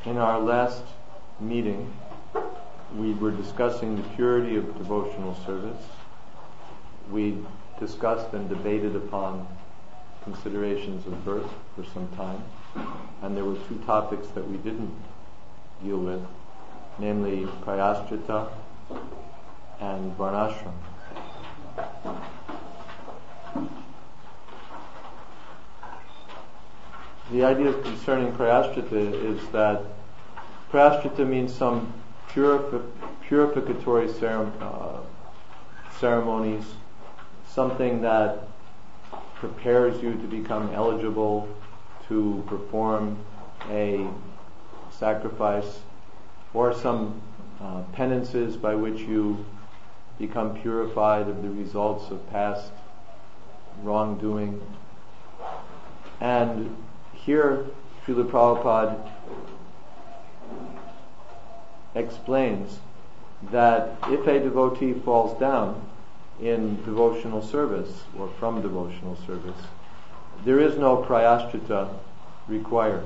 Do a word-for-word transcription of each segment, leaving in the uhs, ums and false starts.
In our last meeting, we were discussing the purity of devotional service. We discussed and debated upon considerations of birth for some time, and there were two topics that we didn't deal with, namely Prayaschita and Varnashram. The idea concerning Prayaschita is that Prayaschita means some purifi- purificatory cere- uh, ceremonies, something that prepares you to become eligible to perform a sacrifice, or some uh, penances by which you become purified of the results of past wrongdoing. And here, Srila Prabhupada explains that if a devotee falls down in devotional service or from devotional service, there is no prayaschita required.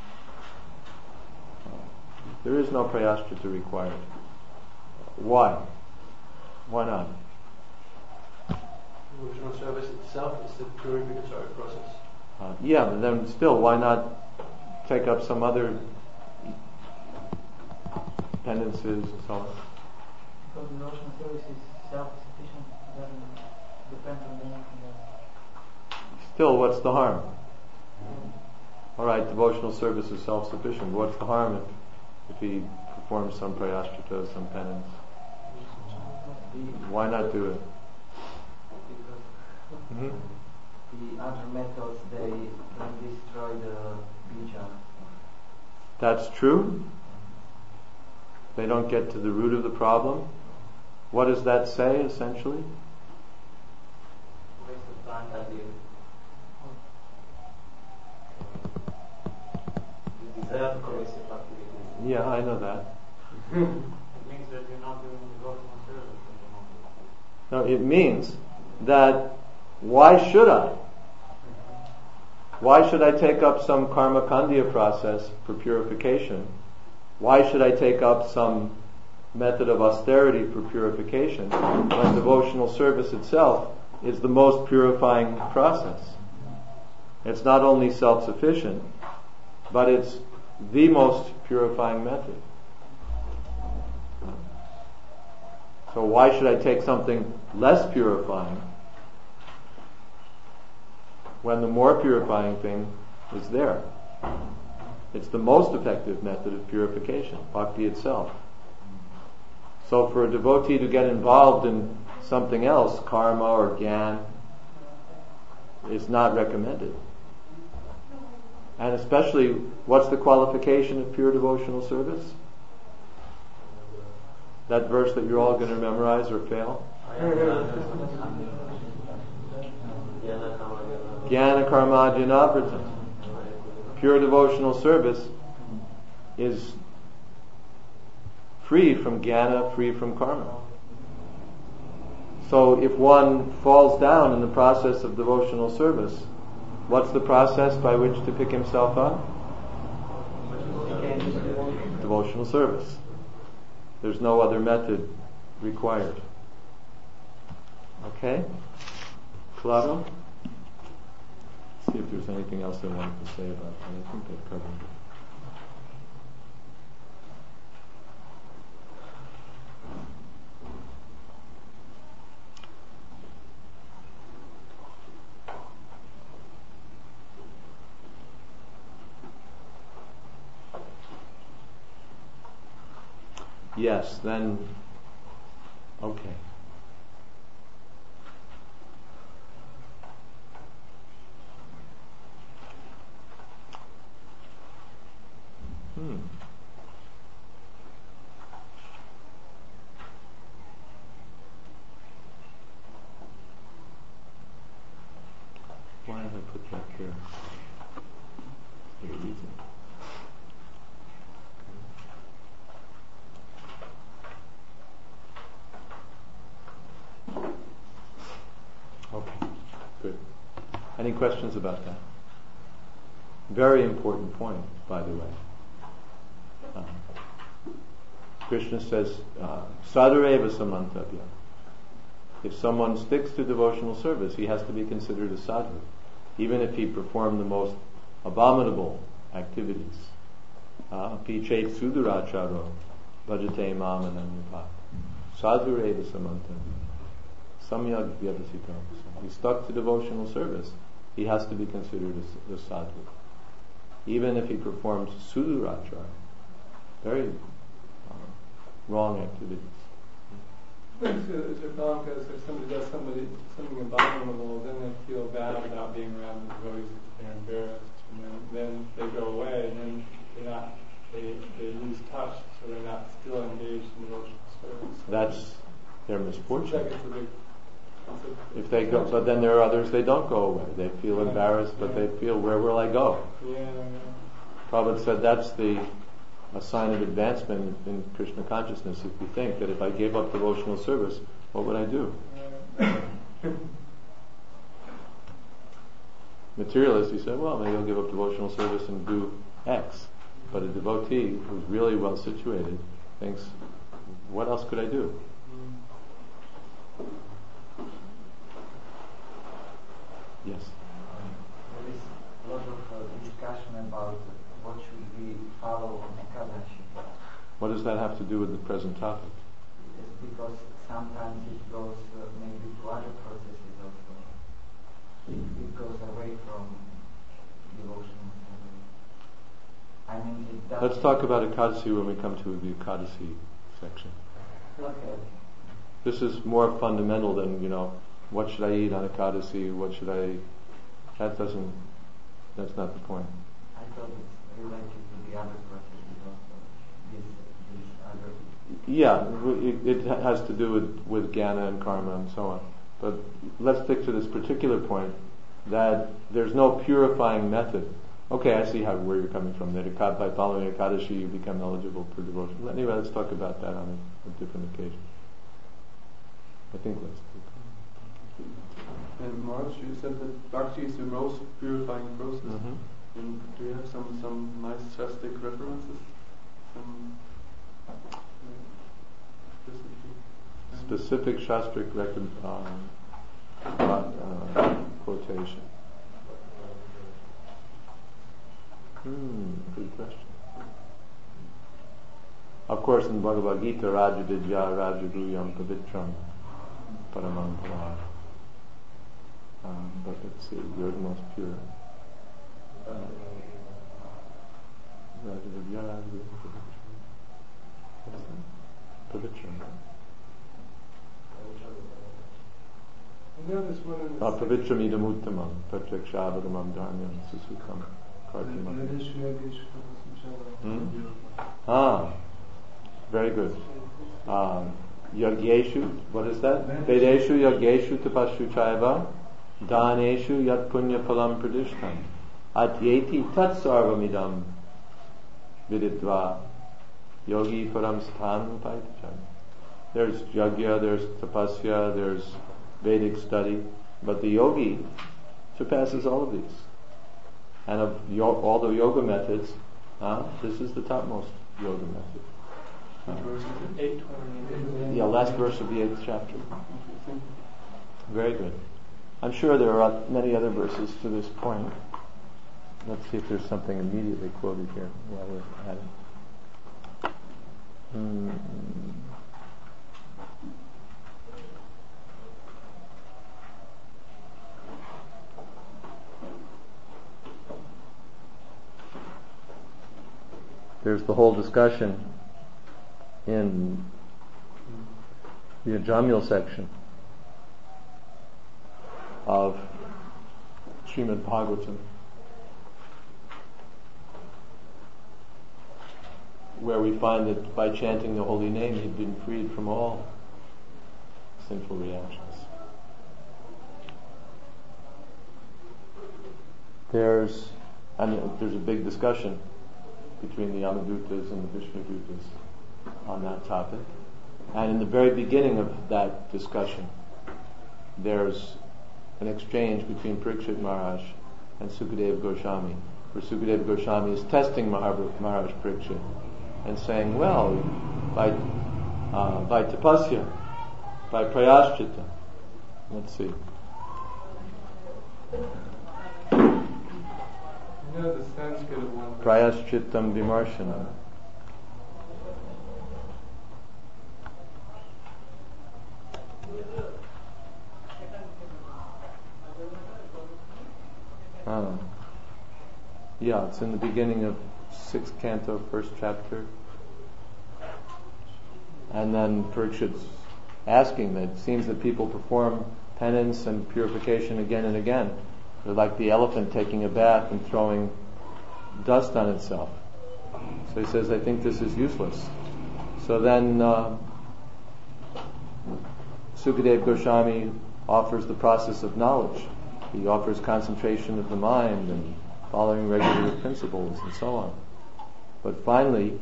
There is no prayaschita required. Why? Why not? Devotional service itself is the purificatory process. Uh, yeah, but then still, why not take up some other penances and so on? Because devotional service is self-sufficient, it doesn't depend on anything else. Still, what's the harm? Mm. All right, devotional service is self-sufficient. What's the harm if, if he performs some prayaschita, some penance? Why not do it? Mm-hmm. The other methods, they don't destroy the bija. That's true. They don't get to the root of the problem. What does that say, essentially? Yeah, I know that. It means that you're not doing devotional service anymore. No, it means that why should I? Why should I take up some karma kandya process for purification? Why should I take up some method of austerity for purification when devotional service itself is the most purifying process? It's not only self-sufficient, but it's the most purifying method. So why should I take something less purifying when the more purifying thing is there? It's the most effective method of purification, bhakti itself. So for a devotee to get involved in something else, karma or gyan, is not recommended. And especially, what's the qualification of pure devotional service? That verse that you're all going to memorize or fail? Jnana karma jnanavrita. Pure devotional service is free from jnana, free from karma. So if one falls down in the process of devotional service, what's the process by which to pick himself up? Devotional service. There's no other method required. Okay? Claro? See if there's anything else I wanted to say about that. I think I've covered it. Yes, then, okay. Hmm. Why have I put that here? Very easy. Okay, good. Any questions about that? Very important point, by the way. Krishna says, uh, sadhureva samantavya. If someone sticks to devotional service, he has to be considered a sadhu, even if he performed the most abominable activities. Pichet suduracharo bhajate mamananyapa. Sadhureva samantavya. Samyag vyavasita. He stuck to devotional service. He has to be considered a, a sadhu, even if he performs sudurachara, very uh, wrong activities. It's a problem because if somebody does somebody something abominable, then they feel bad about being around the devotees. They're embarrassed, and then, then they go away, and then they're not. They they lose touch, so they're not still engaged in devotional service. That's their misfortune. It's like it's a big, it's a, If they go, but then there are others they don't go away. They feel embarrassed, but they feel, where will I go? Yeah, yeah. Prabhupada said that's the a sign of advancement in Krishna consciousness. If you think that if I gave up devotional service, what would I do? Materialist, he said, well, maybe I'll give up devotional service and do X. But a devotee who's really well situated thinks, what else could I do? Yes. There is a lot of uh, discussion about what should we follow on Ekadashi. What does that have to do with the present topic? It's because sometimes it goes uh, maybe to other processes also. It, it goes away from devotional service. I mean, it does. Let's talk about Ekadasi when we come to the Ekadasi section. Okay. This is more fundamental than, you know, what should I eat on Ekadasi, what should I... That doesn't... That's not the point. I thought it's related to the other processes also. This, this other... Yeah, it, it has to do with, with Jnana and Karma and so on. But let's stick to this particular point, that there's no purifying method. Okay, I see how where you're coming from. That by following Ekadashi you become eligible for devotion. Anyway, let's talk about that on a, a different occasion. I think let's do And Maharaj, you said that bhakti is the most purifying process. Mm-hmm. And do you have some, some nice shastic references? Some uh, specific shastric recon, um, uh, quotation. Hmm, good question. Of course, in Bhagavad Gita, Raja Vidya, Raja Guyam Pavitram, Paramam Param. Um, but let's see, you're the most pure. Uh, Raja Vidya, Raja Guyam Pavitram. What's that? Pavitram. No, this one in the Ah, Pavitram idam uttamam, pratyakshavagamam dharmyam susukam kartimam. Hmm? Ah, very good. Um, Yagyeshu, what is that? Vedeshu yagyeshu tapashu chaiva, daneshu yat punya palam pradishtam, atyeti tat sarvamidam viditva, yogi param sthan paitacham. There's yagya, there's tapasya, there's Vedic study, but the yogi surpasses all of these. And of yo- all the yoga methods, uh, this is the topmost yoga method. Uh, eight twenty. yeah, last verse of the eighth chapter. Very good. I'm sure there are many other verses to this point. Let's see if there's something immediately quoted here while we're at it. Hmm. There's the whole discussion in the Ajamil section of Srimad Bhagavatam, where we find that by chanting the holy name he'd been freed from all sinful reactions. There's, I mean, there's a big discussion between the Yamadutas and the Vishnudutas on that topic. And in the very beginning of that discussion, there's an exchange between Parikshit Maharaj and Sukadeva Goswami, where Sukadeva Goswami is testing Maharaj Parikshit and saying, well, by uh, by tapasya, by prayaschitta. Let's see. You know the Sanskrit of one. Prayashchittam vimarshanam. Oh. Yeah, it's in the beginning of sixth canto, first chapter. And then Parikshit's asking that it seems that people perform penance and purification again and again. They're like the elephant taking a bath and throwing dust on itself. So he says, I think this is useless. So then uh, Sukadeva Goswami offers the process of knowledge. He offers concentration of the mind and following regular principles and so on. But finally,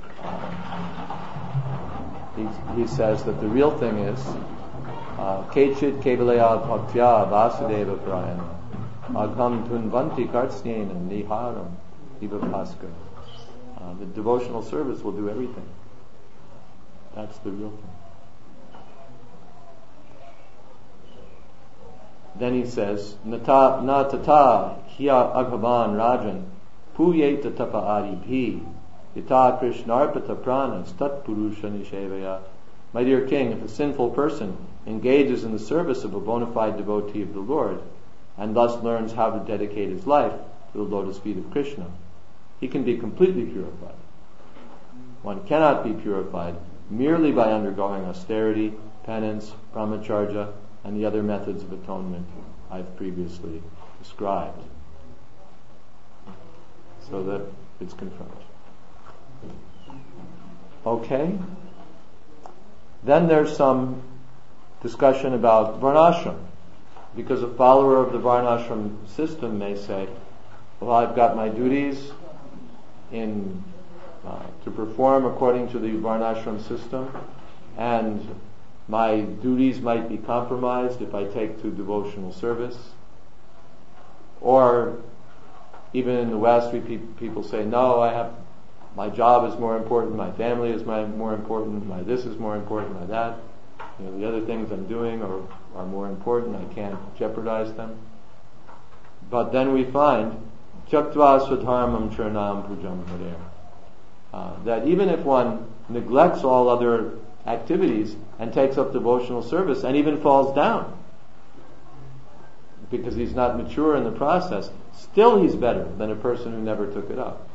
he, he says that the real thing is Kechit kevalaya bhaktya vasudeva prayana agham tunvanti kartsnena niharam ivapaska. The devotional service will do everything. That's the real thing. Then he says, Nata na tata hiya aghavan rajan puyeta tapa adibhi yata krishnarpata pranas tat purusha nishevaya. My dear king, if a sinful person engages in the service of a bona fide devotee of the Lord and thus learns how to dedicate his life to the lotus feet of Krishna, he can be completely purified. One cannot be purified merely by undergoing austerity, penance, brahmacharya, and the other methods of atonement I've previously described. So that it's confirmed. Okay? Then there's some discussion about varnashram, because a follower of the varnashram system may say, well, I've got my duties in uh, to perform according to the varnashram system, and my duties might be compromised if I take to devotional service. Or even in the West, we pe- people say, no, I have my job is more important, my family is my more important, my this is more important, my that. You know, the other things I'm doing are, are more important, I can't jeopardize them. But then we find Tyaktva swadharmam churnam pujam hare. Uh, that even if one neglects all other activities and takes up devotional service and even falls down because he's not mature in the process, still he's better than a person who never took it up.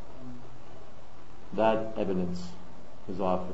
That evidence is offered.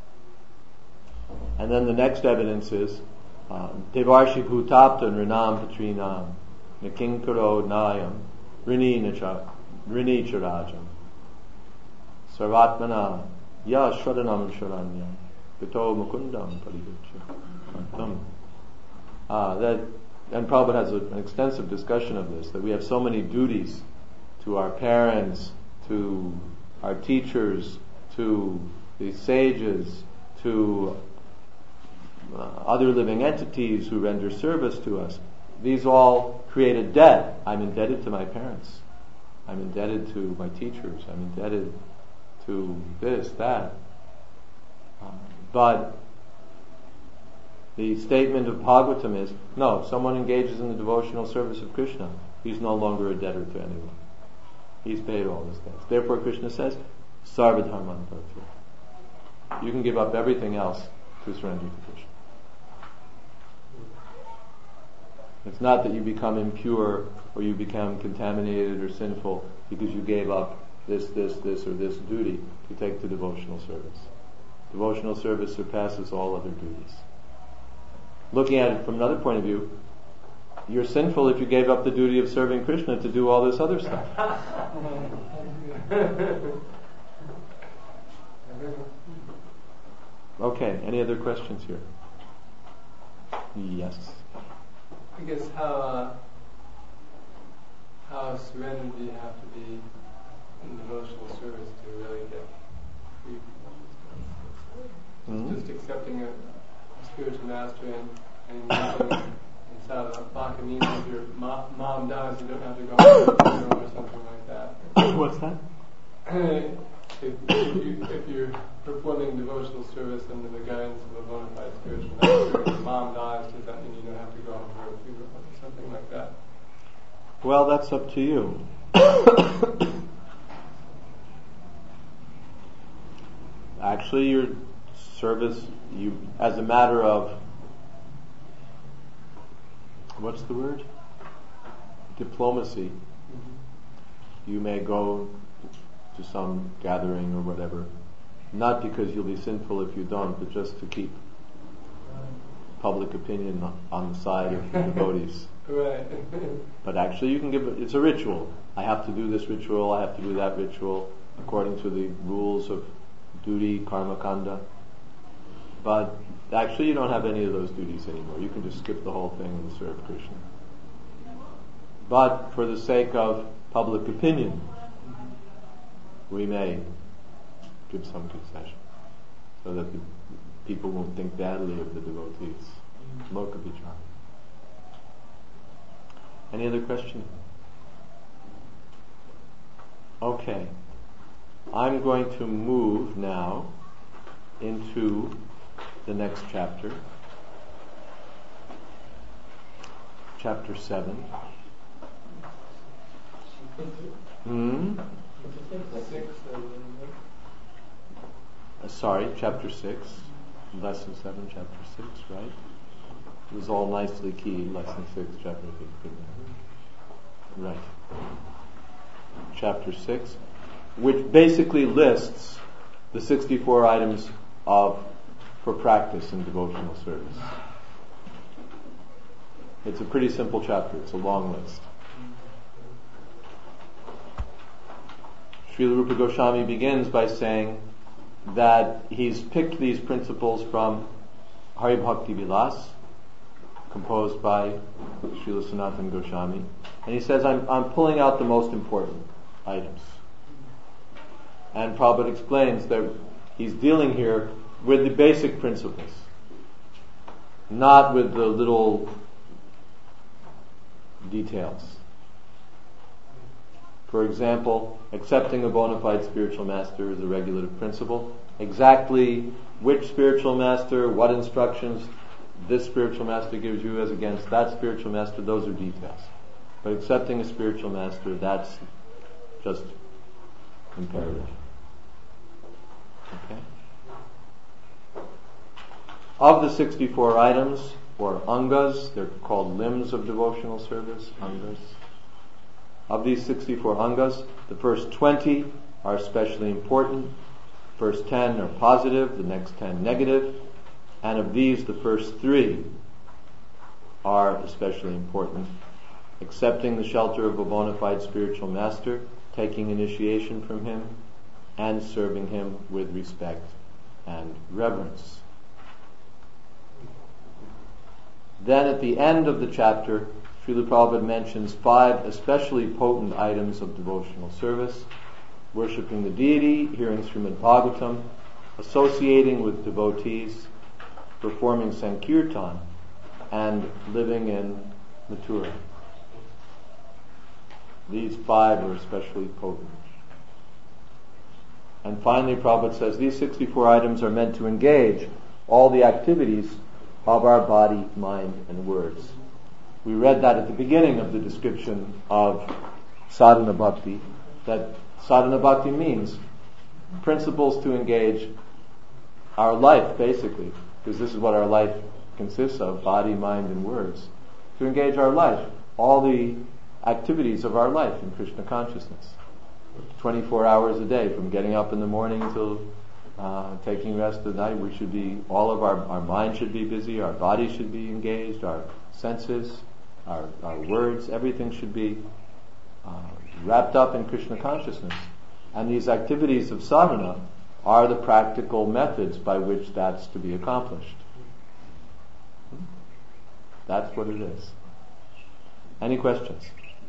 And then the next evidence is Devarshi bhutapta nrinam patrinam nakinkaro nayam rini charajam sarvatmana ya shradanam sharanyam pito mukundam parivichya. Ah, that, and Prabhupada has a, an extensive discussion of this, that we have so many duties to our parents, to our teachers, to the sages, to uh, other living entities who render service to us. These all create a debt. I'm indebted to my parents. I'm indebted to my teachers. I'm indebted to this, that. Um, but the statement of Bhagavatam is, no, if someone engages in the devotional service of Krishna, he's no longer a debtor to anyone. He's paid all his debts. Therefore Krishna says, Sarvadharman Bharati. You can give up everything else to surrender to Krishna. It's not that you become impure or you become contaminated or sinful because you gave up this, this, this, or this duty to take to devotional service. Devotional service surpasses all other duties. Looking at it from another point of view, you're sinful if you gave up the duty of serving Krishna to do all this other stuff. Okay, any other questions here? Yes. I guess how uh, how surrendered do you have to be in devotional service to really get free from all this? Mm-hmm. Just accepting a, a spiritual master and, and it's out of Baka means if your mom, mom dies, you don't have to go to the funeral or something like that. What's that? if, if, you, if you're performing devotional service under the guidance of a bona fide spiritual master, and your mom dies, does that mean you don't have to go on her funeral or something like that? Well, that's up to you. Actually, your service, you, as a matter of, what's the word? Diplomacy. Mm-hmm. You may go to some gathering or whatever, not because you'll be sinful if you don't, but just to keep public opinion on the side of the devotees. Right. But actually, you can give it, it's a ritual. I have to do this ritual, I have to do that ritual, according to the rules of duty, karma kanda. But actually, you don't have any of those duties anymore. You can just skip the whole thing and serve Krishna. But for the sake of public opinion, we may give some concession so that the people won't think badly of the devotees. Loka vichara. Any other question? Okay. I'm going to move now into the next chapter. Chapter seven. Hmm? Uh, sorry, chapter six. Lesson seven, chapter six, right? It was all nicely keyed. Lesson six, chapter six. Right. Chapter six, which basically lists the sixty-four items of for practice in devotional service. It's a pretty simple chapter. It's a long list. Srila Rupa Goswami begins by saying that he's picked these principles from Hari Bhakti Vilas, composed by Srila Sanatana Goswami, and he says, I'm, I'm pulling out the most important items. And Prabhupada explains that he's dealing here with the basic principles, not with the little details. For example, accepting a bona fide spiritual master is a regulative principle. Exactly which spiritual master, what instructions this spiritual master gives you as against that spiritual master, those are details. But accepting a spiritual master, that's just imperative. Okay? Of the sixty-four items, or angas, they're called limbs of devotional service, angas. Of these sixty-four angas, the first twenty are especially important. First ten are positive, the next ten negative. And of these, the first three are especially important. Accepting the shelter of a bona fide spiritual master, taking initiation from him, and serving him with respect and reverence. Then at the end of the chapter, Srila Prabhupada mentions five especially potent items of devotional service: worshipping the deity, hearing Srimad Bhagavatam, associating with devotees, performing Sankirtan, and living in Mathura. These five are especially potent. And finally, Prabhupada says these sixty-four items are meant to engage all the activities of our body, mind, and words. We read that at the beginning of the description of sadhana bhakti, that sadhana bhakti means principles to engage our life, basically, because this is what our life consists of, body, mind, and words. To engage our life, all the activities of our life in Krishna consciousness. twenty-four hours a day, from getting up in the morning till uh, taking rest at night, we should be, all of our, our mind should be busy, our body should be engaged, our senses, our, our words, everything should be uh, wrapped up in Krishna consciousness. And these activities of sadhana are the practical methods by which that's to be accomplished. That's what it is. Any questions?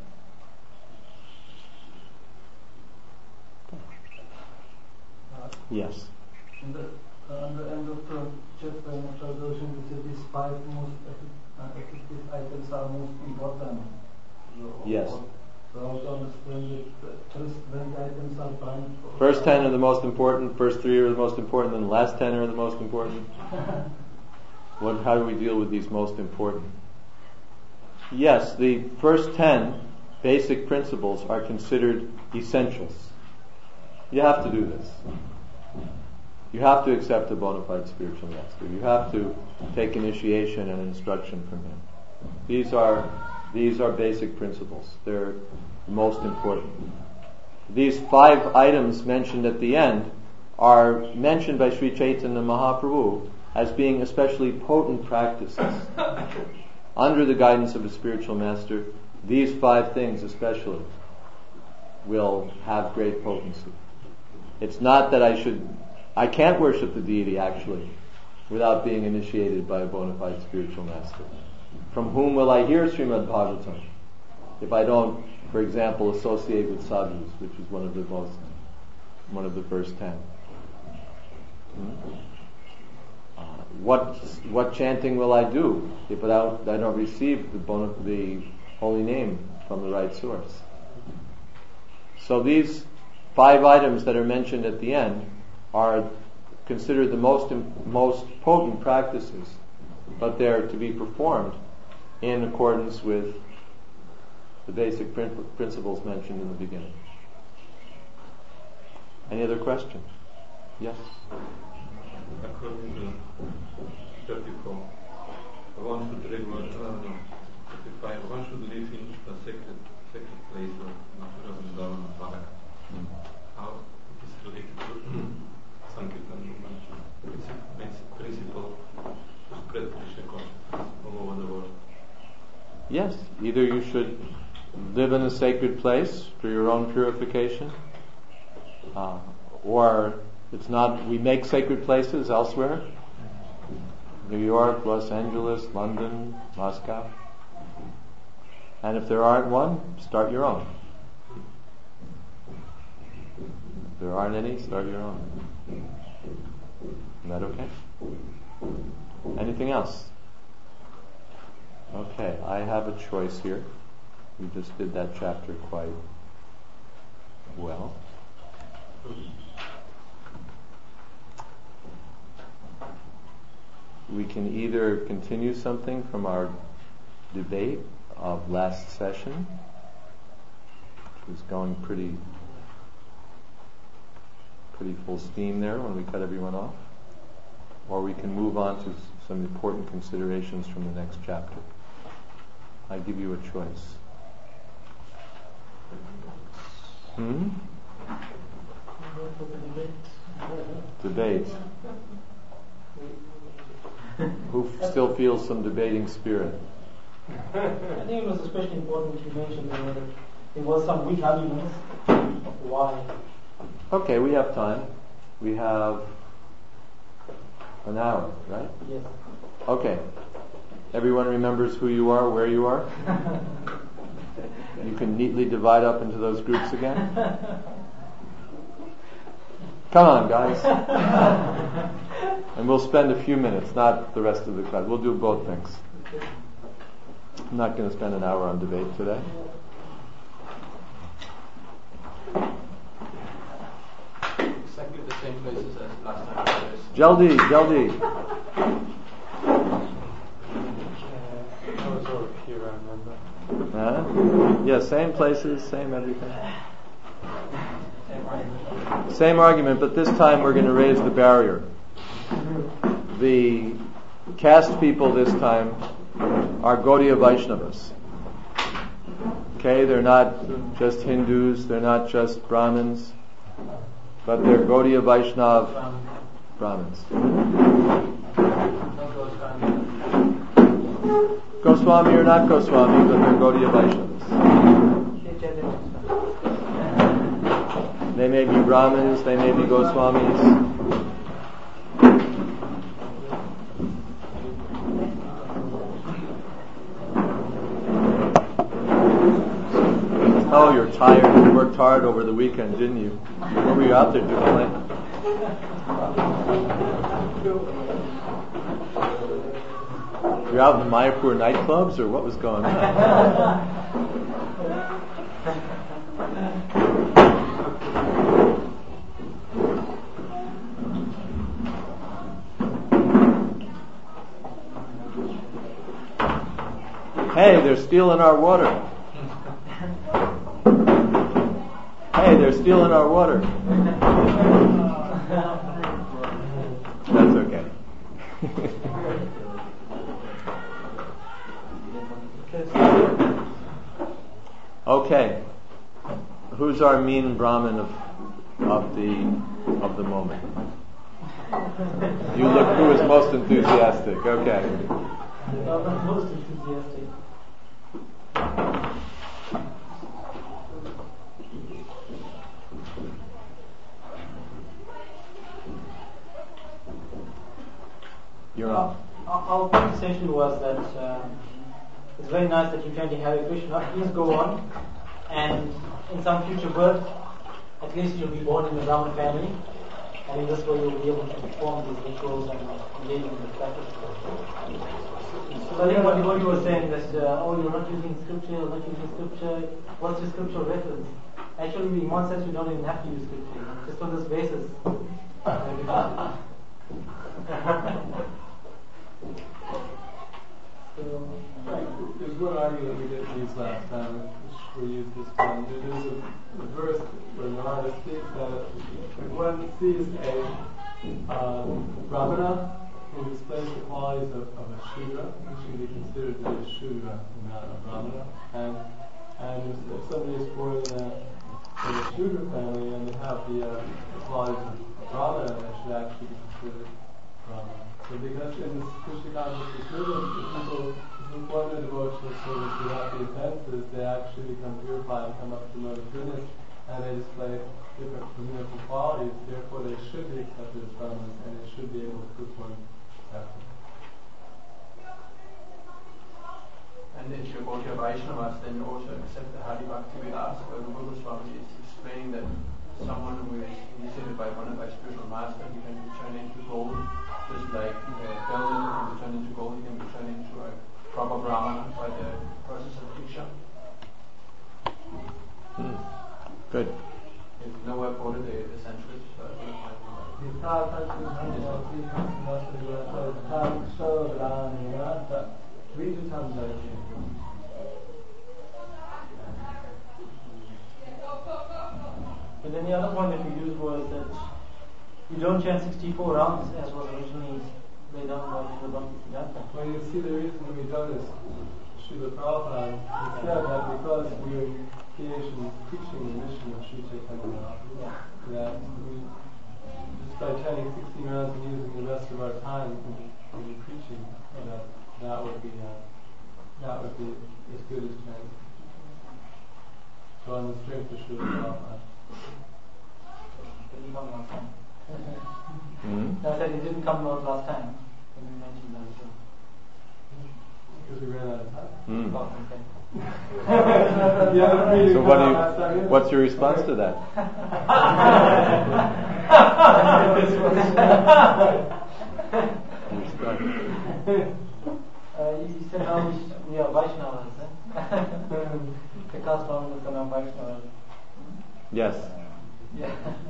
Uh, yes. In the, uh, on the end of the chapter in introduction, it said these five most uh, effective items are most important. So, Yes. First ten are the most important, first three are the most important, and the last ten are the most important. What, how do we deal with these most important? Yes, the first ten basic principles are considered essentials. You have to do this. You have to accept a bona fide spiritual master. You have to take initiation and instruction from him. These are these are basic principles. They're the most important. These five items mentioned at the end are mentioned by Sri Chaitanya Mahaprabhu as being especially potent practices. Under the guidance of a spiritual master, these five things especially will have great potency. It's not that I should, I can't worship the deity actually without being initiated by a bona fide spiritual master. From whom will I hear Srimad Bhagavatam if I don't, for example, associate with sadhus, which is one of the most, one of the first ten? Hmm? Uh, what what chanting will I do if I don't, I don't receive the, bona, the holy name from the right source? So these five items that are mentioned at the end are considered the most most potent practices, but they're to be performed in accordance with the basic prin- principles mentioned in the beginning. Any other questions? Yes? According to thirty-four, one should regular, uh, no, thirty-five, one should live in a sacred, sacred place of Mathura, Vrindavan, and Dwaraka. Mm. How it is related to Sankirtan movement, principle to spread Krishna consciousness all over the world. Yes, either you should live in a sacred place for your own purification, uh, or it's not, we make sacred places elsewhere. New York, Los Angeles, London, Moscow. And if there aren't one, start your own. If there aren't any, start your own. Is that okay? Anything else? Okay, I have a choice here. We just did that chapter quite well. We can either continue something from our debate of last session, which was going pretty pretty full steam there when we cut everyone off, or we can move on to some important considerations from the next chapter. I give you a choice. Hmm? Debate. Who f- still feels some debating spirit? I think it was especially important you mentioned that there was some weak arguments of why. Okay, we have time. We have an hour, right? Yes. Okay. Everyone remembers who you are, where you are? You can neatly divide up into those groups again? Come on, guys. And we'll spend a few minutes, not the rest of the class. We'll do both things. I'm not going to spend an hour on debate today. Exactly the same places as last time. Jaldi, jaldi. I was over here, I remember. Huh? Yeah, same places, same everything. Same argument, but this time we're going to raise the barrier. The caste people this time are Gaudiya Vaishnavas. Okay, they're not just Hindus, they're not just Brahmins, but they're Gaudiya Vaishnav Brahmins. Goswami or not Goswami, but they're Gaudiya Vaishnavas. They may be Brahmins, they may be Goswamis. Oh, you're tired. You worked hard over the weekend, didn't you? What were you out there doing? You're out in the Mayapur nightclubs, or what was going on? Hey, they're stealing our water. Hey, they're stealing our water. That's okay. Okay. Who's our mean Brahmin of of the of the moment? You look who is most enthusiastic. Okay. Most enthusiastic. You're on. Our, our conversation was that uh, it's very nice that you chanting Hare Krishna. Please go on, and in some future birth, at least you'll be born in a Brahmin family, and in this way you'll be able to perform these rituals and engage in the practice. So I think what, what you were saying that uh, oh, you're not using scripture, you're not using scripture. What's your scriptural reference? Actually, in one sense, you don't even have to use scripture. Just on this basis. So, right. There's one argument we didn't use last time, which we used this time. There's a, a verse where Narada speaks that if one sees a um, Brahmana who displays the qualities of, of a Shudra, he should be considered to be a Shudra and not a Brahmana. And and if, if somebody is born in a, in a Shudra family and they have the, uh, the qualities of a Brahmana, they should actually be considered Brahmana. So because in this Krishna consciousness movement, the people who perform their devotional service without the offenses, they actually become purified and come up to lotus goodness, and they display different political qualities. Therefore, they should be accepted as Brahmanas, and they should be able to perform practice. And if you go to Vaishnavas, then you also accept the Hari Bhakti Vilas, where the Guru Swami is explaining that someone who is initiated by one of my spiritual master, he can be turned into gold, just like uh, Belden can be turned into gold, he can be turned into a proper Brahmana by the process of Diksha. Hmm. Good. It's nowhere quoted the, the Sanskrit, so I don't find But then the other point that we used was that you don't chant sixty-four rounds as was originally laid down by the Bhakti Siddhanta. Well, you see the reason we don't is Srila Prabhupada said that because we are engaged in teaching the mission of Sri Chaitanya Mahaprabhu, that we, just by chanting sixteen rounds and using the rest of our time in, in preaching, that that would be uh, that would be as good as chanting. So on the strength of Srila Prabhupada. Didn't come last time. Mm-hmm. No, I said it didn't come out last time. When we mentioned that as well. Because we ran out of time. Mm. Oh, okay. Yeah, So what do you, what's your response to that? uh, you said how we, we are Vaishnavas, eh? The caste form is called Vaishnavas. Yes. Yeah.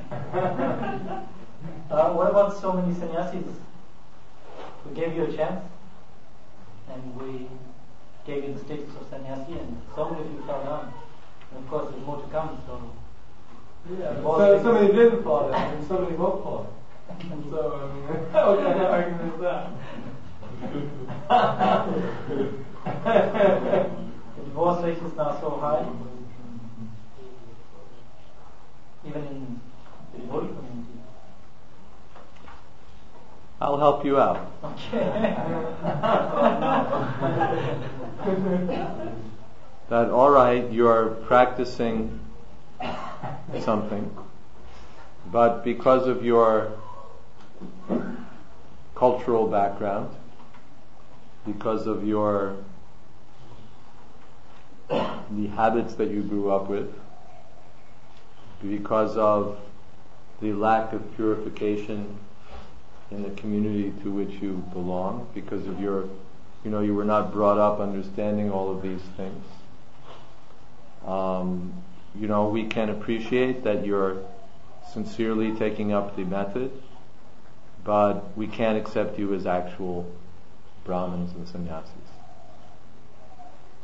uh, what about so many sannyasis? We gave you a chance, and we gave you the status of sannyasi, and so many of you fell down. And of course, there's more to come. So, yeah. So, so many didn't fall down, and so many won't fall down. So, I mean, what kind of argument is that? The divorce rate is now so high, even in the devotee community. I'll help you out. Okay. That all right, you're practicing something, but because of your cultural background, because of your the habits that you grew up with, because of the lack of purification in the community to which you belong, because of your, you know, you were not brought up understanding all of these things. Um, you know, we can appreciate that you're sincerely taking up the method, but we can't accept you as actual Brahmins and sannyasis.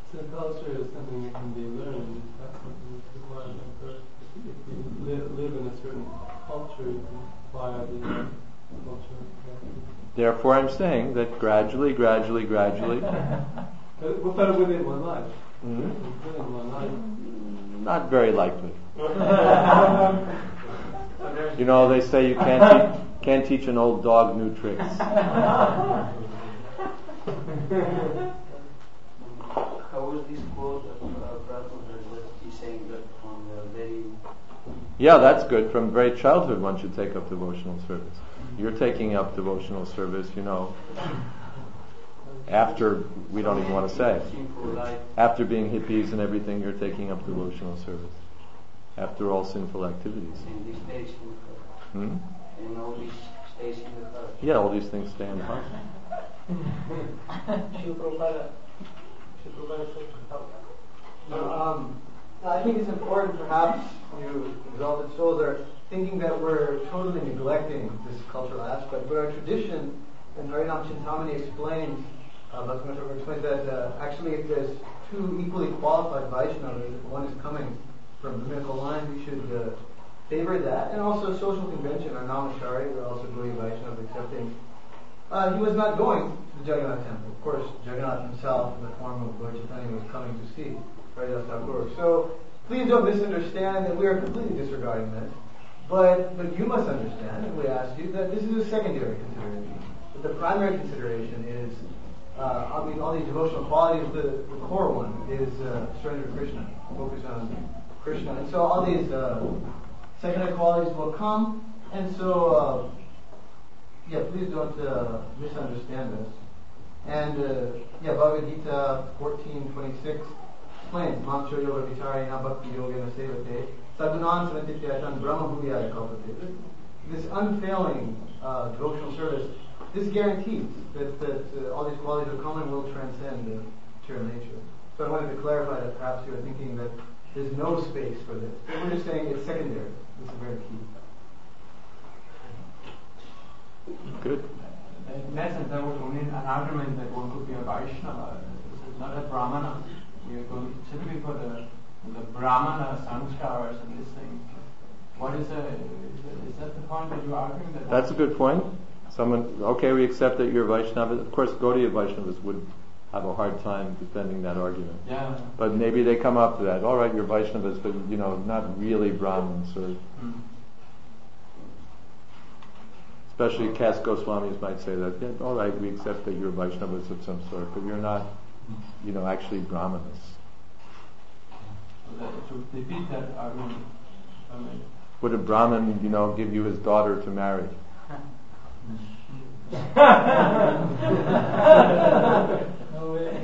So culture is something that can be learned. It's not something that's required by birth. If you live, live in a certain culture, you can acquire the uh, culture. Therefore, I'm saying that gradually, gradually, gradually. But, but within one life. Mm-hmm. Within one life. Not very likely. You know, they say you can't teach, can't teach an old dog new tricks. How was this quote of uh, Prabhupada that he's saying that from the very... Yeah, that's good. From very childhood, one should take up devotional service. You're taking up devotional service, you know, after, we don't even want to say, after being hippies and everything, you're taking up devotional service. After all sinful activities. In these days in the heart. Hmm? And all these stays in the heart. Yeah, all these things stay in the heart. um, I think it's important, perhaps, you exalted souls are thinking that we're totally neglecting this cultural aspect, but our tradition, and Harinam Chintamani explains, uh, Bhaktivinoda explains that uh, actually if there's two equally qualified Vaishnavas, if one is coming from rabbinical line, we should uh, favor that. And also social convention, our Namachari, we're also Gaudiya Vaishnava accepting. Uh, he was not going to the Jagannath temple. Of course, Jagannath himself, in the form of Lord Chaitanya, was coming to see Haridas Thakur. So please don't misunderstand that we are completely disregarding this. But but you must understand, and we ask you, that this is a secondary consideration. But the primary consideration is, uh, I mean, all these devotional qualities, the, the core one is uh, surrender to Krishna, focus on Krishna. And so all these uh, secondary qualities will come, and so, uh, yeah, please don't uh, misunderstand this. And, uh, yeah, Bhagavad Gita fourteen twenty-six explains, Mancho yoga vitarena bhakti yogena sevate, sadhunan samatityashan brahma bhuviyaya kalpate. This unfailing uh, devotional service, this guarantees that, that uh, all these qualities will come and will transcend uh, material nature. So I wanted to clarify that perhaps you are thinking that there's no space for this. We're just saying it's secondary. This is very key. Good. In that sense, there was only an argument that one could be a Vaishnava, not a Brahmana. We are going typically for the the Brahmana sanskaras and these things. What is a, is that the point that you're arguing? That That's a good point. Someone, okay, we accept that you're Vaishnava. Of course, Gaudiya Vaishnavas would have a hard time defending that argument. Yeah. But maybe they come up to that. All right, you're Vaishnavas, but you know, not really Brahmins, or Hmm. especially caste Goswamis might say that. Yeah, all right, we accept that you're Vaishnavas of some sort, but you're not, you know, actually Brahmanas. So that, to defeat that argument, I mean, Would a Brahmin, you know, give you his daughter to marry? No way.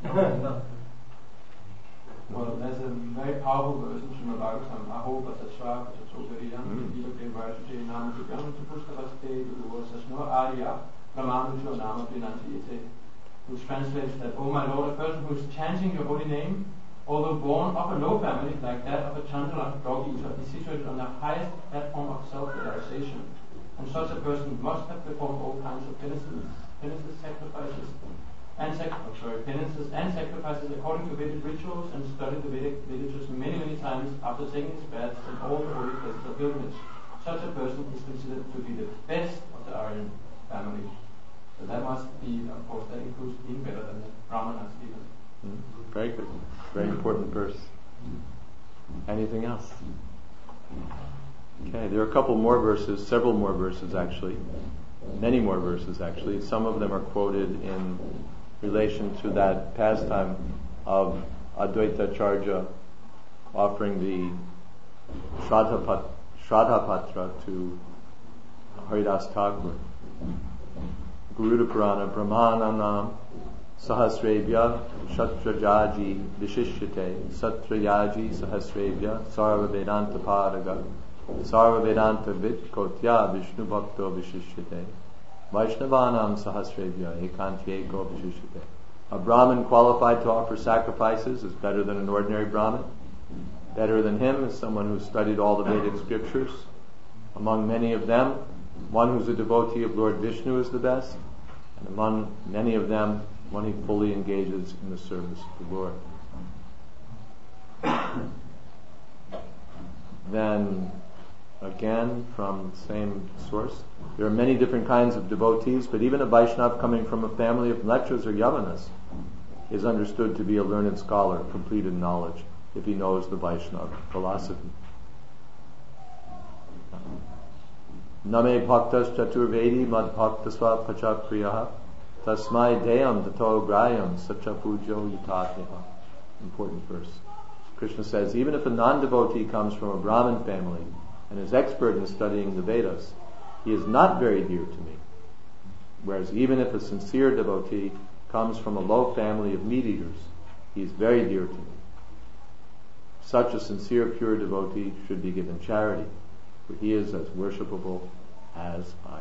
well, there's a very powerful verse in Srimad Bhagavatam, Aho Vasasva Vasato Variyam, Vila Premvarshite Nama Tugyam, Tupuskavaste Vasasno Arya, Ramanujo Nama Pinantiyate, which translates that, oh my Lord, a person who is chanting your holy name, although born of a low family like that of a Chandala dog eater, is situated on the highest platform of self-realization. And such a person must have performed all kinds of penances, penances, sacrifices, and sac- oh, sorry, penances and sacrifices according to Vedic rituals, and studied the Vedic literatures many, many times after taking his baths in all the holy places of pilgrimage. Such a person is considered to be the best of the Aryan family. So that must be, of course, that includes being better than the Brahmanas even. Mm, very good. Very important verse. Anything else? Okay, there are a couple more verses, several more verses actually, many more verses actually. Some of them are quoted in relation to that pastime of Advaita Charja offering the Shraddha, pat, Shraddha Patra to Haridas Thakur. Garuda Purana Brahmananam Sahasrebhya Shatrajaji Vishishyate Satrayaji Sahasrebhya Sarva Vedanta Paraga Sarva Vedanta Vit Kotya Vishnu Bhakto Vishishyate Vaishnavanam Sahasrebhya Ekantyeko Vishishyate. A Brahmin qualified to offer sacrifices is better than an ordinary Brahmin. Better than him is someone who studied all the Vedic scriptures. Among many of them, one who's a devotee of Lord Vishnu is the best, and among many of them, one who fully engages in the service of the Lord. Then, again, from the same source, there are many different kinds of devotees, but even a Vaishnava coming from a family of lectures or yavanas is understood to be a learned scholar, complete in knowledge, if he knows the Vaishnava philosophy. Name bhaktas chaturvedi mad bhaktasva pachapriyaha tasmai deyam tato grayam sacha pujo yutatyaha. Important verse. Krishna says, even if a non-devotee comes from a Brahmin family and is expert in studying the Vedas, he is not very dear to me. Whereas even if a sincere devotee comes from a low family of meat eaters, he is very dear to me. Such a sincere, pure devotee should be given charity, for he is as worshipable as I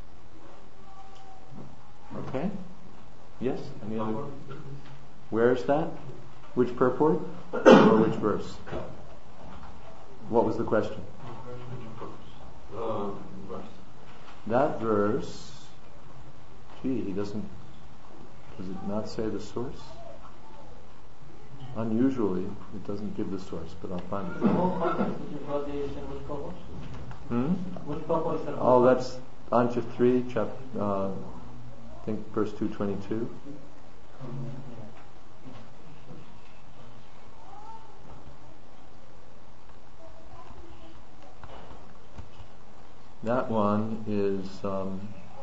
am. Okay? Yes? Any other? Where is that? Which purport? Or which verse? What was the question? Uh, That verse, gee, he doesn't, does it not say the source? Unusually, it doesn't give the source, but I'll find it. Hmm? Oh, that's Ancha three, chapter, uh, I think verse two twenty-two. That one is, um,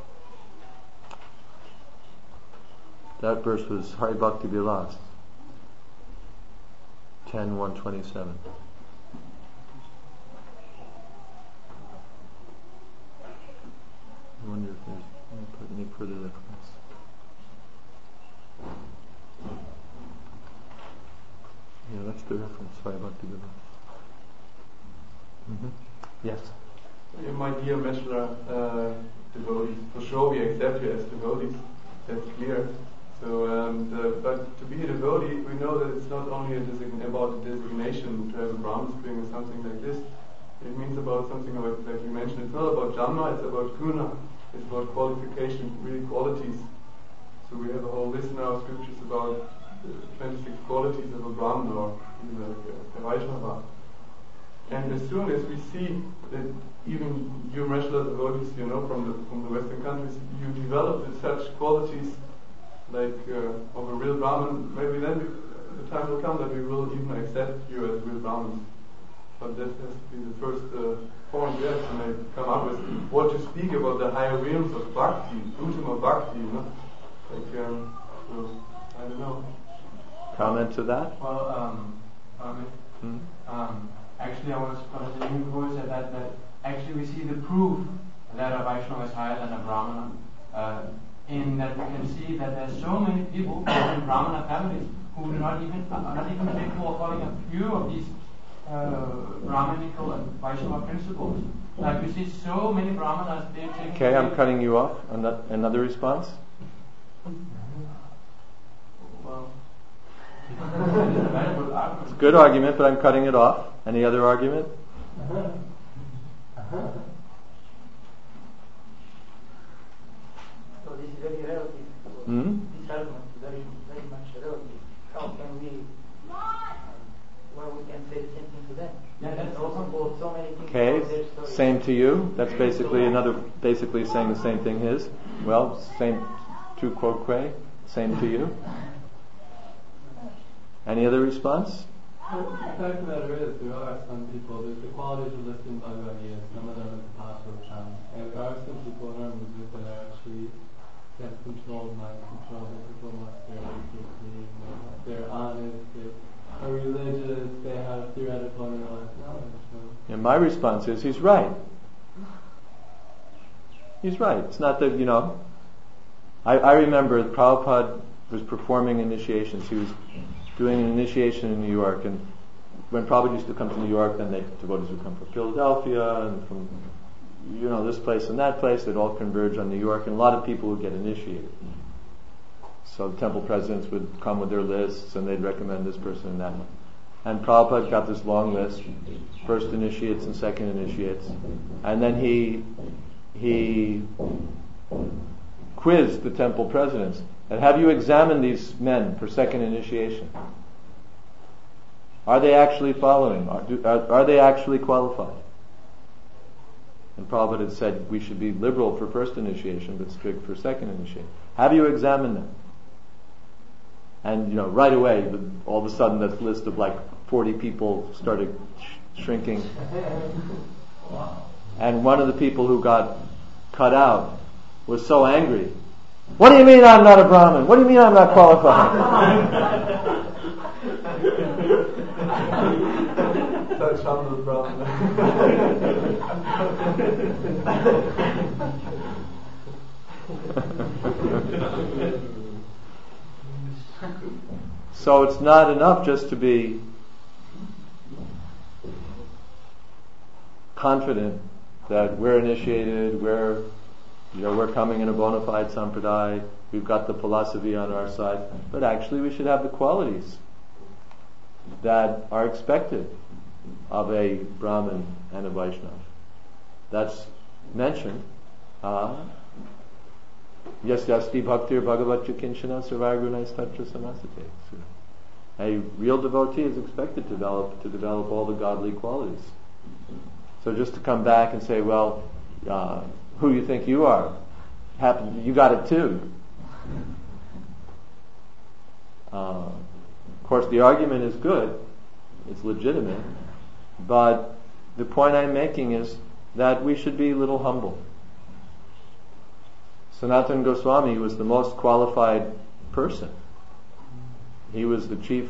that verse was Hari Bhakti Vilas, ten one twenty-seven. I wonder if there's any, any further reference. Yeah, that's the reference, Hari Bhakti Vilas. Mm-hmm. Yes. My dear Meshla uh, devotees, for sure we accept you as devotees, that's clear. So, um, the, but to be a devotee, we know that it's not only a design, about a designation to have a Brahma string or something like this. It means about something like, like you mentioned. It's not about Janma, it's about Guna. It's about qualification, really qualities. So we have a whole list in our scriptures about uh, twenty-six qualities of a Brahman or even a, a Vaishnava. And as soon as we see that even you Meshla devotees, you know, from the from the Western countries, you develop such qualities like uh, of a real Brahmin, maybe then we, the time will come that we will even accept you as real Brahmins. But that has to be the first uh, point, yes, and I come up with what to speak about the higher realms of Bhakti, Uttama Bhakti, you know. Like, um, so, I don't know. Comment to that? Well, um, um, hmm? um, actually I was considering before that, that, that actually we see the proof that a Vaishnava is higher than a Brahmana, uh, in that we can see that there's so many people in Brahmana families who do not even, are not even capable of following a few of these uh, Brahmanical and Vaishnava principles. Like we see so many Brahmanas being taken. Okay, I'm cutting you off. Another response? Well, it's a good argument, but I'm cutting it off. Any other argument? Uh-huh. Uh-huh. So this is very relative. Hmm? This argument is very, very much relative. How can we, well, we can say the same thing to them? Yeah, that's also for so many things. Okay, same to you. That's basically another, basically saying the same thing his. Well, same, tu quoque, same to you. Any other response? Well, the fact of the matter is, there are some people, there's the qualities are listed in Bhagavad Gita, some of them at the top of town, and there are some people in our movement that are actually self-controlled, mind-controlled, that people must be they're honest, they are religious, they have theoretical and intellectual knowledge. And my response is, he's right. He's right. It's not that, you know, I, I remember Prabhupada was performing initiations. He was doing an initiation in New York, and when Prabhupada used to come to New York, then the devotees would come from Philadelphia and from, you know, this place and that place. They'd all converge on New York, and a lot of people would get initiated. So the temple presidents would come with their lists, and they'd recommend this person and that one. And Prabhupada got this long list, first initiates and second initiates, and then he he quizzed the temple presidents. And have you examined these men for second initiation? Are they actually following? Are, do, are, are they actually qualified? And Prabhupada had said we should be liberal for first initiation, but strict for second initiation. Have you examined them? And you know, right away, the, all of a sudden, that list of like forty people started sh- shrinking. And one of the people who got cut out was so angry. What do you mean I'm not a Brahmin? What do you mean I'm not qualified? Such humble Brahmin. So it's not enough just to be confident that we're initiated, we're you know we're coming in a bona fide sampradaya, we've got the philosophy on our side, but actually we should have the qualities that are expected of a Brahmin and a Vaishnava. That's mentioned. Uh, Yes, yasti bhaktir bhagavatya kinchana sarvargunais tatra samasate. A real devotee is expected to develop to develop all the godly qualities. So just to come back and say, well, uh, who do you think you are? Happen, you got it too. Uh, of course, the argument is good, it's legitimate, but the point I'm making is that we should be a little humble. Sanatana Goswami was the most qualified person. He was the chief,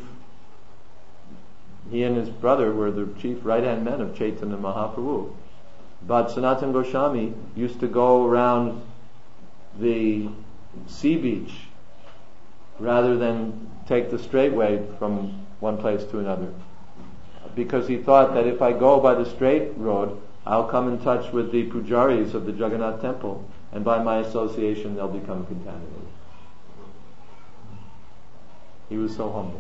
he and his brother were the chief right-hand men of Chaitanya Mahaprabhu. But Sanatana Goswami used to go around the sea beach rather than take the straight way from one place to another. Because he thought that if I go by the straight road, I'll come in touch with the pujaris of the Jagannath temple, and by my association they'll become contaminated. He was so humble.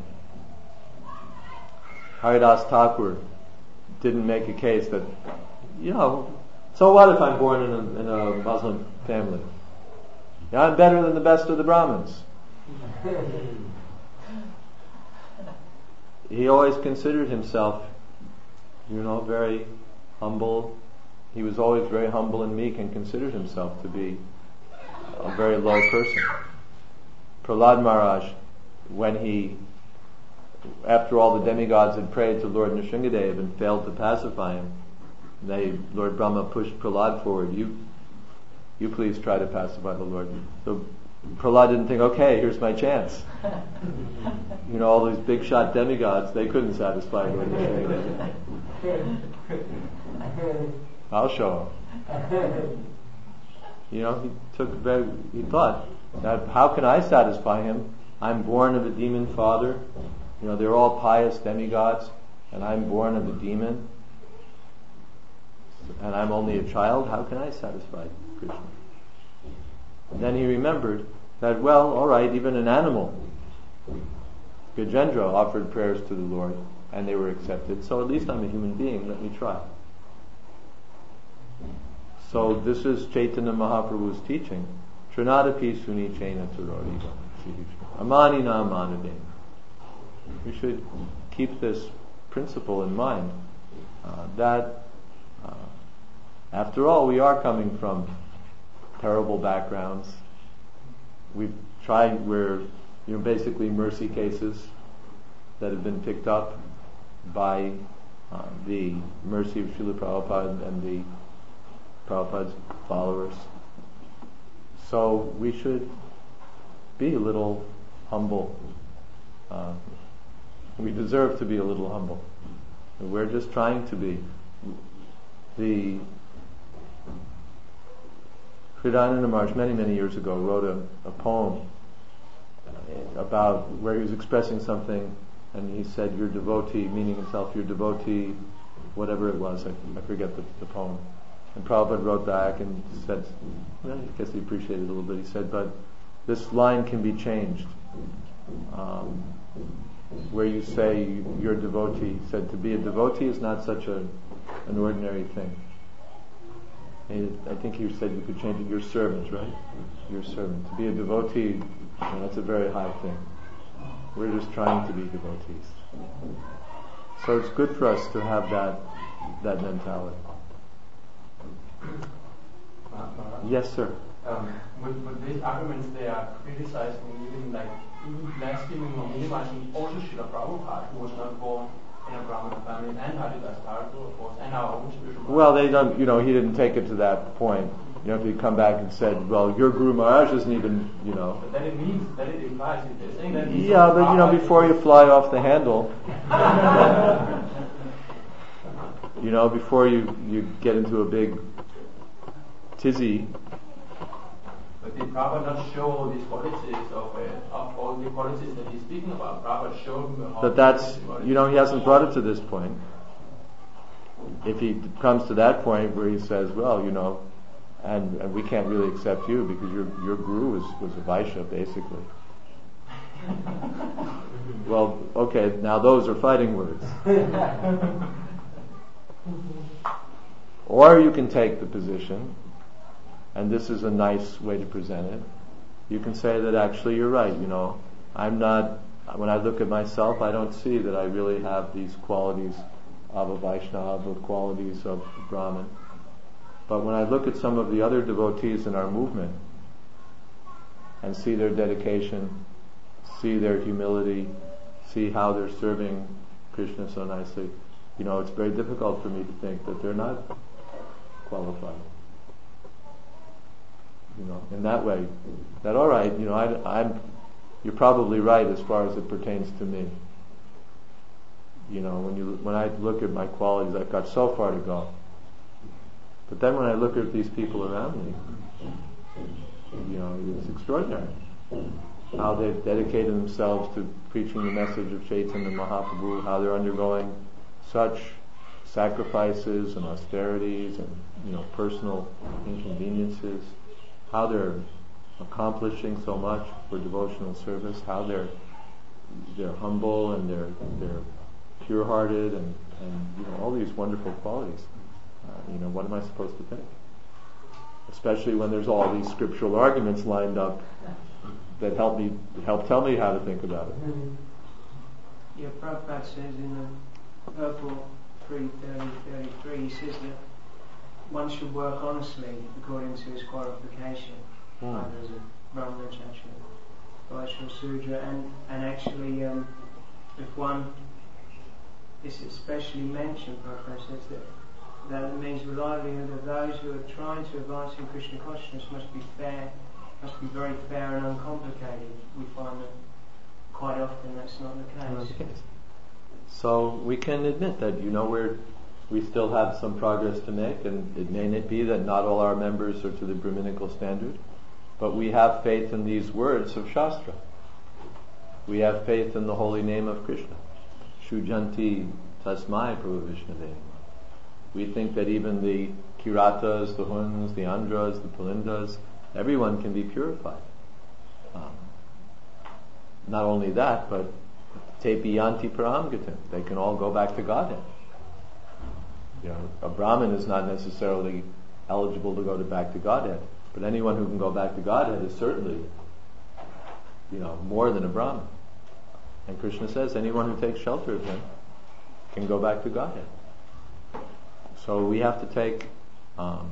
Haridas Thakur didn't make a case that, you know, so what if I'm born in a, in a Muslim family? Yeah, I'm better than the best of the Brahmins. He always considered himself, you know, very humble. He was always very humble and meek and considered himself to be a very low person. Prahlad Maharaj, when he, after all the demigods had prayed to Lord Nrsingadev and failed to pacify him, they, Lord Brahma pushed Prahlad forward. You, you please try to pacify the Lord. So Prahlad didn't think, okay, here's my chance. You know, all these big shot demigods, they couldn't satisfy Lord Nrsingadev. I'll show him. You know, he took very, he thought that how can I satisfy him? I'm born of a demon father. You know, they're all pious demigods, and I'm born of a demon, and I'm only a child. How can I satisfy Krishna? And then he remembered that, well, all right, even an animal, Gajendra, offered prayers to the Lord, and they were accepted. So at least I'm a human being. Let me try. So this is Chaitanya Mahaprabhu's teaching. Trinadapi suni chaina turoriva. Amani na amanadena. We should keep this principle in mind, uh, that uh, after all, we are coming from terrible backgrounds. We've tried, we're you know, basically mercy cases that have been picked up by uh, the mercy of Srila Prabhupada and the Prabhupada's followers. So we should be a little humble. Uh, we deserve to be a little humble. We're just trying to be. The Hridayananda Maharaj many, many years ago wrote a, a poem about where he was expressing something, and he said, "Your devotee," meaning himself, "Your devotee," whatever it was, I, I forget the, the poem. And Prabhupada wrote back and said, well, I guess he appreciated it a little bit. He said, but this line can be changed. Um, where you say you're a devotee, he said to be a devotee is not such a an ordinary thing. And I think he said you could change it, your servant, right? Your servant. To be a devotee, you know, that's a very high thing. We're just trying to be devotees. So it's good for us to have that that mentality. Yes, sir. Um, with, with these arguments, they are criticizing, even like even blaspheming or minimizing also Srila Prabhupada, who was not born in a Brahmana family, and Haridas Thakur, of course, and our own spiritual. Well, they don't. You know, he didn't take it to that point. You know, if he'd come back and said, "Well, your Guru Maharaj isn't even," you know. But then it means that it implies if they're saying that. Yeah, but you know, before you fly off the handle, you know, before you you get into a big tizzy. But did Prabhupada not show all these qualities of, uh, of all the qualities that he's speaking about? Prabhupada showed him how. But that's, you know, he hasn't brought it to this point. If he comes to that point where he says, well, you know, and, and we can't really accept you because your your guru was, was a Vaishya, basically. Well, okay, now those are fighting words. Or you can take the position, and this is a nice way to present it. You can say that actually you're right, you know, I'm not, when I look at myself, I don't see that I really have these qualities of a Vaishnava, or qualities of Brahmin. But when I look at some of the other devotees in our movement and see their dedication, see their humility, see how they're serving Krishna so nicely, you know, it's very difficult for me to think that they're not qualified. You know, in that way, that all right, you know, I, I'm, you're probably right as far as it pertains to me. You know, when you when I look at my qualities, I've got so far to go. But then when I look at these people around me, you know, it's extraordinary how they've dedicated themselves to preaching the message of Chaitanya Mahaprabhu, how they're undergoing such sacrifices and austerities and, you know, personal inconveniences, how they're accomplishing so much for devotional service, how they're they're humble and they're they're pure-hearted and, and you know, all these wonderful qualities. Uh, you know, what am I supposed to think? Especially when there's all these scriptural arguments lined up that help me help tell me how to think about it. Yeah, Prabhupada says in the Purple three thirty thirty-three, he says that one should work honestly according to his qualification, Hmm. either as a Brahmana, Kshatriya, Vaishya, Sudra, and, and actually um, if one is especially mentioned, Prabhupada says that that means the livelihood of those who are trying to advance in Krishna consciousness must be fair, must be very fair and uncomplicated. We find that quite often that's not the case. So we can admit that, you know, we're we still have some progress to make, and it may not be that not all our members are to the Brahminical standard, but we have faith in these words of Shastra. We have faith in the holy name of Krishna. Shujanti tasmai Prabhu Vishnave. We think that even the Kiratas, the Huns, the Andhras, the Pulindas, everyone can be purified. Um, not only that, but Tepi Yanti Paramgatam. They can all go back to Godhead. You know, a Brahmin is not necessarily eligible to go to back to Godhead, but anyone who can go back to Godhead is certainly, you know, more than a Brahmin. And Krishna says anyone who takes shelter of him can go back to Godhead. So we have to take, um,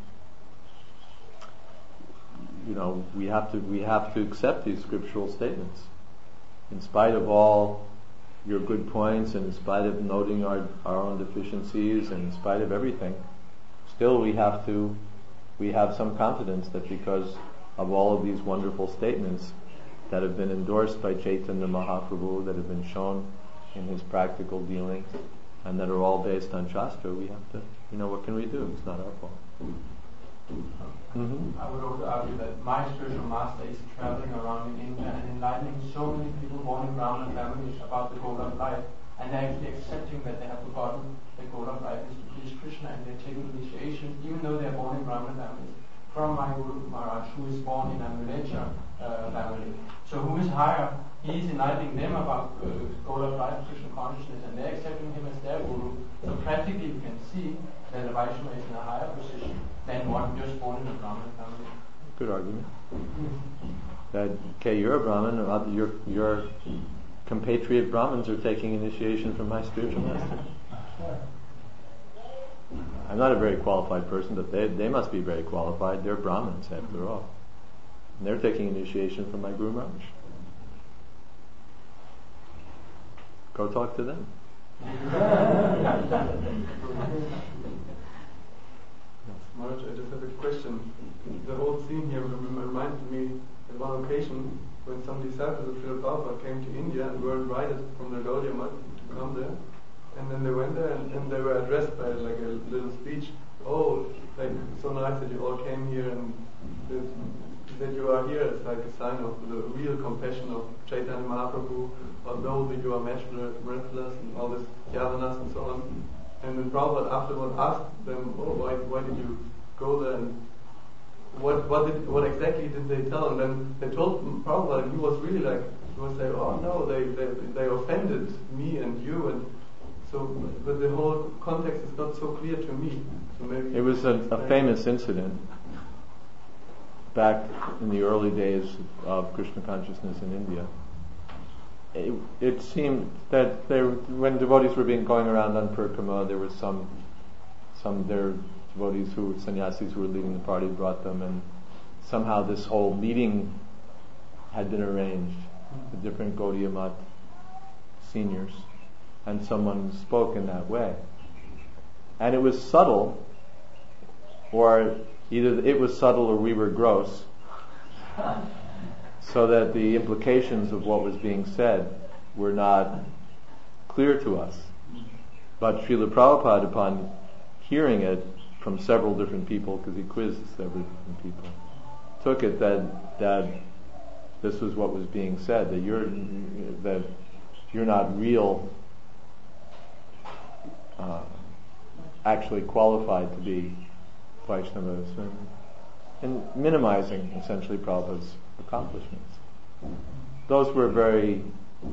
you know, we have to we have to accept these scriptural statements, in spite of all your good points, and in spite of noting our our own deficiencies, and in spite of everything. Still, we have to we have some confidence that because of all of these wonderful statements that have been endorsed by Chaitanya Mahaprabhu, that have been shown in his practical dealings, and that are all based on Shastra, we have to, you know, what can we do? It's not our fault. Mm-hmm. I would also argue that my spiritual master is traveling around in India and enlightening so many people born in Brahmana families about the goal of life, and they're actually accepting that they have forgotten the goal of life is to please Krishna, and they're taking initiation, even though they're born in Brahmana families, from my Guru Maharaj, who is born in a Mulecha uh, family. So who is higher? He's enlightening them about uh, goal of life, Krishna consciousness, and they're accepting him as their Guru. So practically you can see that the Vaishnava is in a higher position than one just born in a Brahmana family. Good argument. That, okay, you're a Brahmin, or you're, you're compatriot Brahmins are taking initiation from my spiritual master. I'm not a very qualified person, but they they must be very qualified. They're Brahmins after all. And they're taking initiation from my Guru Maharaj. Go talk to them. Maharaj, I just have a question. The whole scene here reminded me of one occasion when some disciples of Srila Prabhupada came to India and were invited from the Gaudiya Math to come there. And then they went there and, and they were addressed by like a little speech. Oh, like so nice that you all came here and that, that you are here is like a sign of the real compassion of Chaitanya Mahaprabhu, although that you are merciless and all this yavanas and so on. And then Prabhupada afterward asked them, oh, why, why did you go there and what what did what exactly did they tell? And then they told Prabhupada, and he was really like, he was saying, oh no, they, they, they offended me and you, and so, but the whole context is not so clear to me. So maybe it was a, a famous incident back in the early days of Krishna consciousness in India. It, it seemed that there, when devotees were being going around on Parikrama, there was some, some their devotees who were sannyasis who were leading the party brought them, and somehow this whole meeting had been arranged with different Gaudiya Math seniors, and someone spoke in that way. And it was subtle, or either it was subtle or we were gross, so that the implications of what was being said were not clear to us. But Srila Prabhupada, upon hearing it from several different people, because he quizzed several different people, took it that that this was what was being said, that you're that you're not real, uh, actually qualified to be Vaishnavas, and, and minimizing essentially Prabhupada's accomplishments. Those were very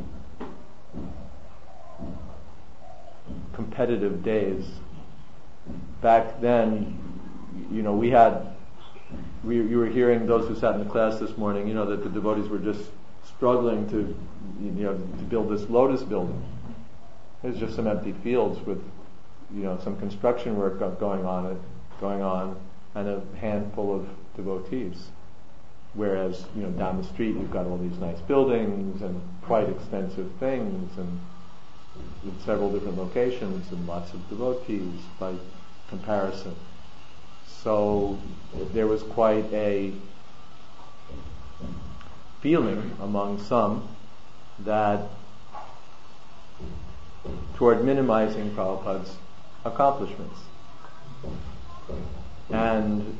competitive days. Back then, you know, we had, we, you were hearing those who sat in the class this morning, you know, that the devotees were just struggling to, you know, to build this lotus building. There's just some empty fields with, you know, some construction work going on it, going on, and a handful of devotees. Whereas, you know, down the street you've got all these nice buildings and quite extensive things, and in several different locations and lots of devotees by comparison. So there was quite a feeling among some that toward minimizing Prabhupada's accomplishments. And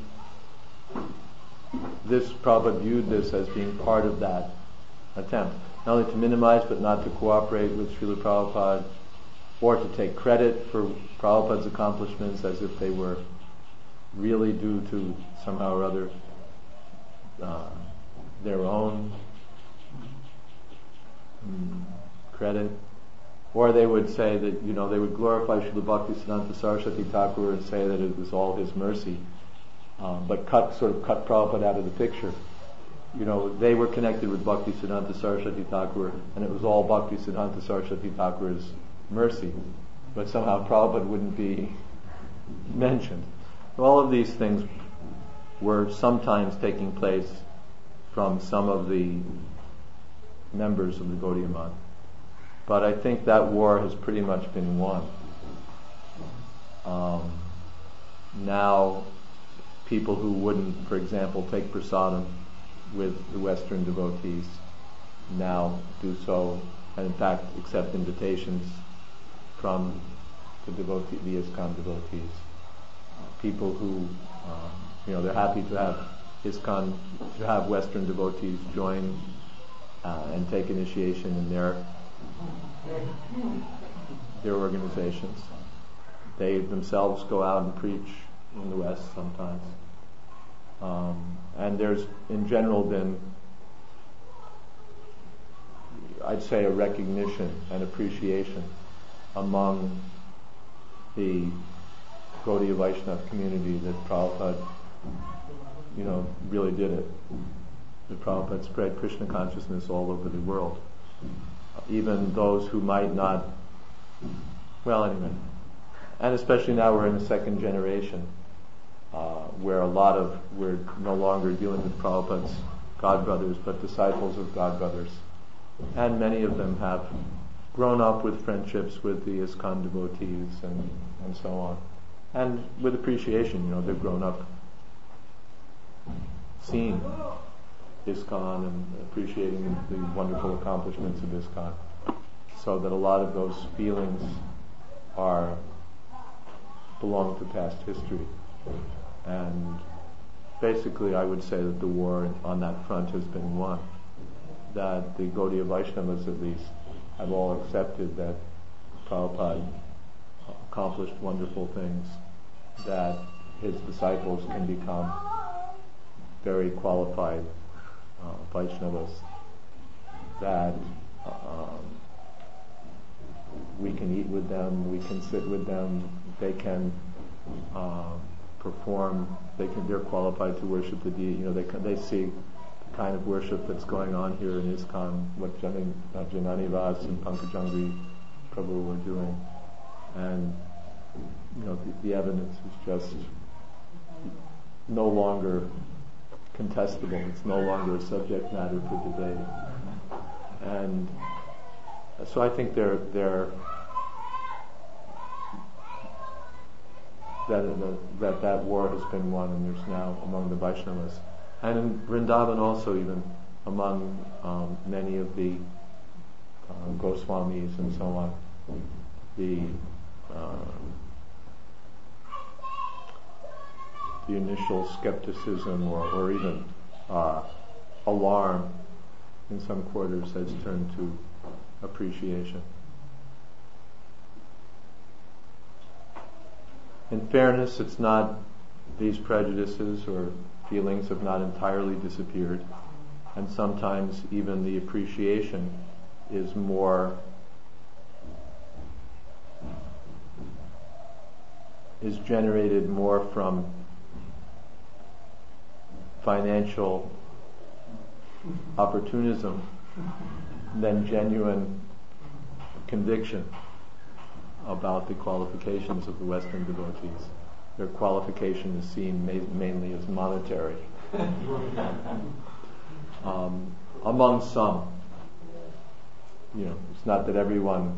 this, Prabhupada viewed this as being part of that attempt. Not only to minimize, but not to cooperate with Srila Prabhupada, or to take credit for Prabhupada's accomplishments as if they were really due to somehow or other uh, their own mm, credit. Or they would say that, you know, they would glorify Srila Bhaktisiddhanta Saraswati Thakur and say that it was all his mercy, um, but cut sort of cut Prabhupada out of the picture. You know, they were connected with Bhaktisiddhanta Saraswati Thakur, and it was all Bhaktisiddhanta Saraswati Thakur's mercy, but somehow Prabhupada wouldn't be mentioned. All of these things were sometimes taking place from some of the members of the Gaudiya Math. But I think that war has pretty much been won. Um, now, people who wouldn't, for example, take prasadam with the Western devotees now do so, and in fact accept invitations from the devotee, the ISKCON devotees. People who, um, you know, they're happy to have ISKCON, to have Western devotees join uh, and take initiation in their their organizations. They themselves go out and preach in the West sometimes. Um, and there's in general been, I'd say, a recognition and appreciation among the Gaudiya Vaishnava community that Prabhupada, you know, really did it. That Prabhupada spread Krishna consciousness all over the world. even those who might not, well anyway, and especially now we're in the second generation, uh, where a lot of, we're no longer dealing with Prabhupada's God brothers, but disciples of God brothers. And many of them have grown up with friendships with the ISKCON devotees and, and so on. And with appreciation, you know, they've grown up seeing ISKCON and appreciating the wonderful accomplishments of ISKCON. So that a lot of those feelings are, belong to past history. And basically I would say that the war on that front has been won. That the Gaudiya Vaishnavas at least have all accepted that Prabhupada accomplished wonderful things, that his disciples can become very qualified uh, Vaishnavas, that um, we can eat with them, we can sit with them, they can uh, perform, they can, they're qualified to worship the deity. You know, they can, they see the kind of worship that's going on here in ISKCON, what Janani, uh, Janani Vas and Pankajangri Prabhu were doing, and you know, the, the evidence is just no longer contestable. It's no longer a subject matter for debate, and so I think they're they're that the, that that war has been won, and there's now among the Vaishnavas, and in Vrindavan also, even among um, many of the uh, Goswamis and so on, the uh, the initial skepticism or, or even uh, alarm in some quarters has turned to appreciation. In fairness, it's not, these prejudices or feelings have not entirely disappeared, and sometimes even the appreciation is more, is generated more from financial opportunism than genuine conviction about the qualifications of the Western devotees. Their qualification is seen ma- mainly as monetary. um, among some, you know, it's not that everyone,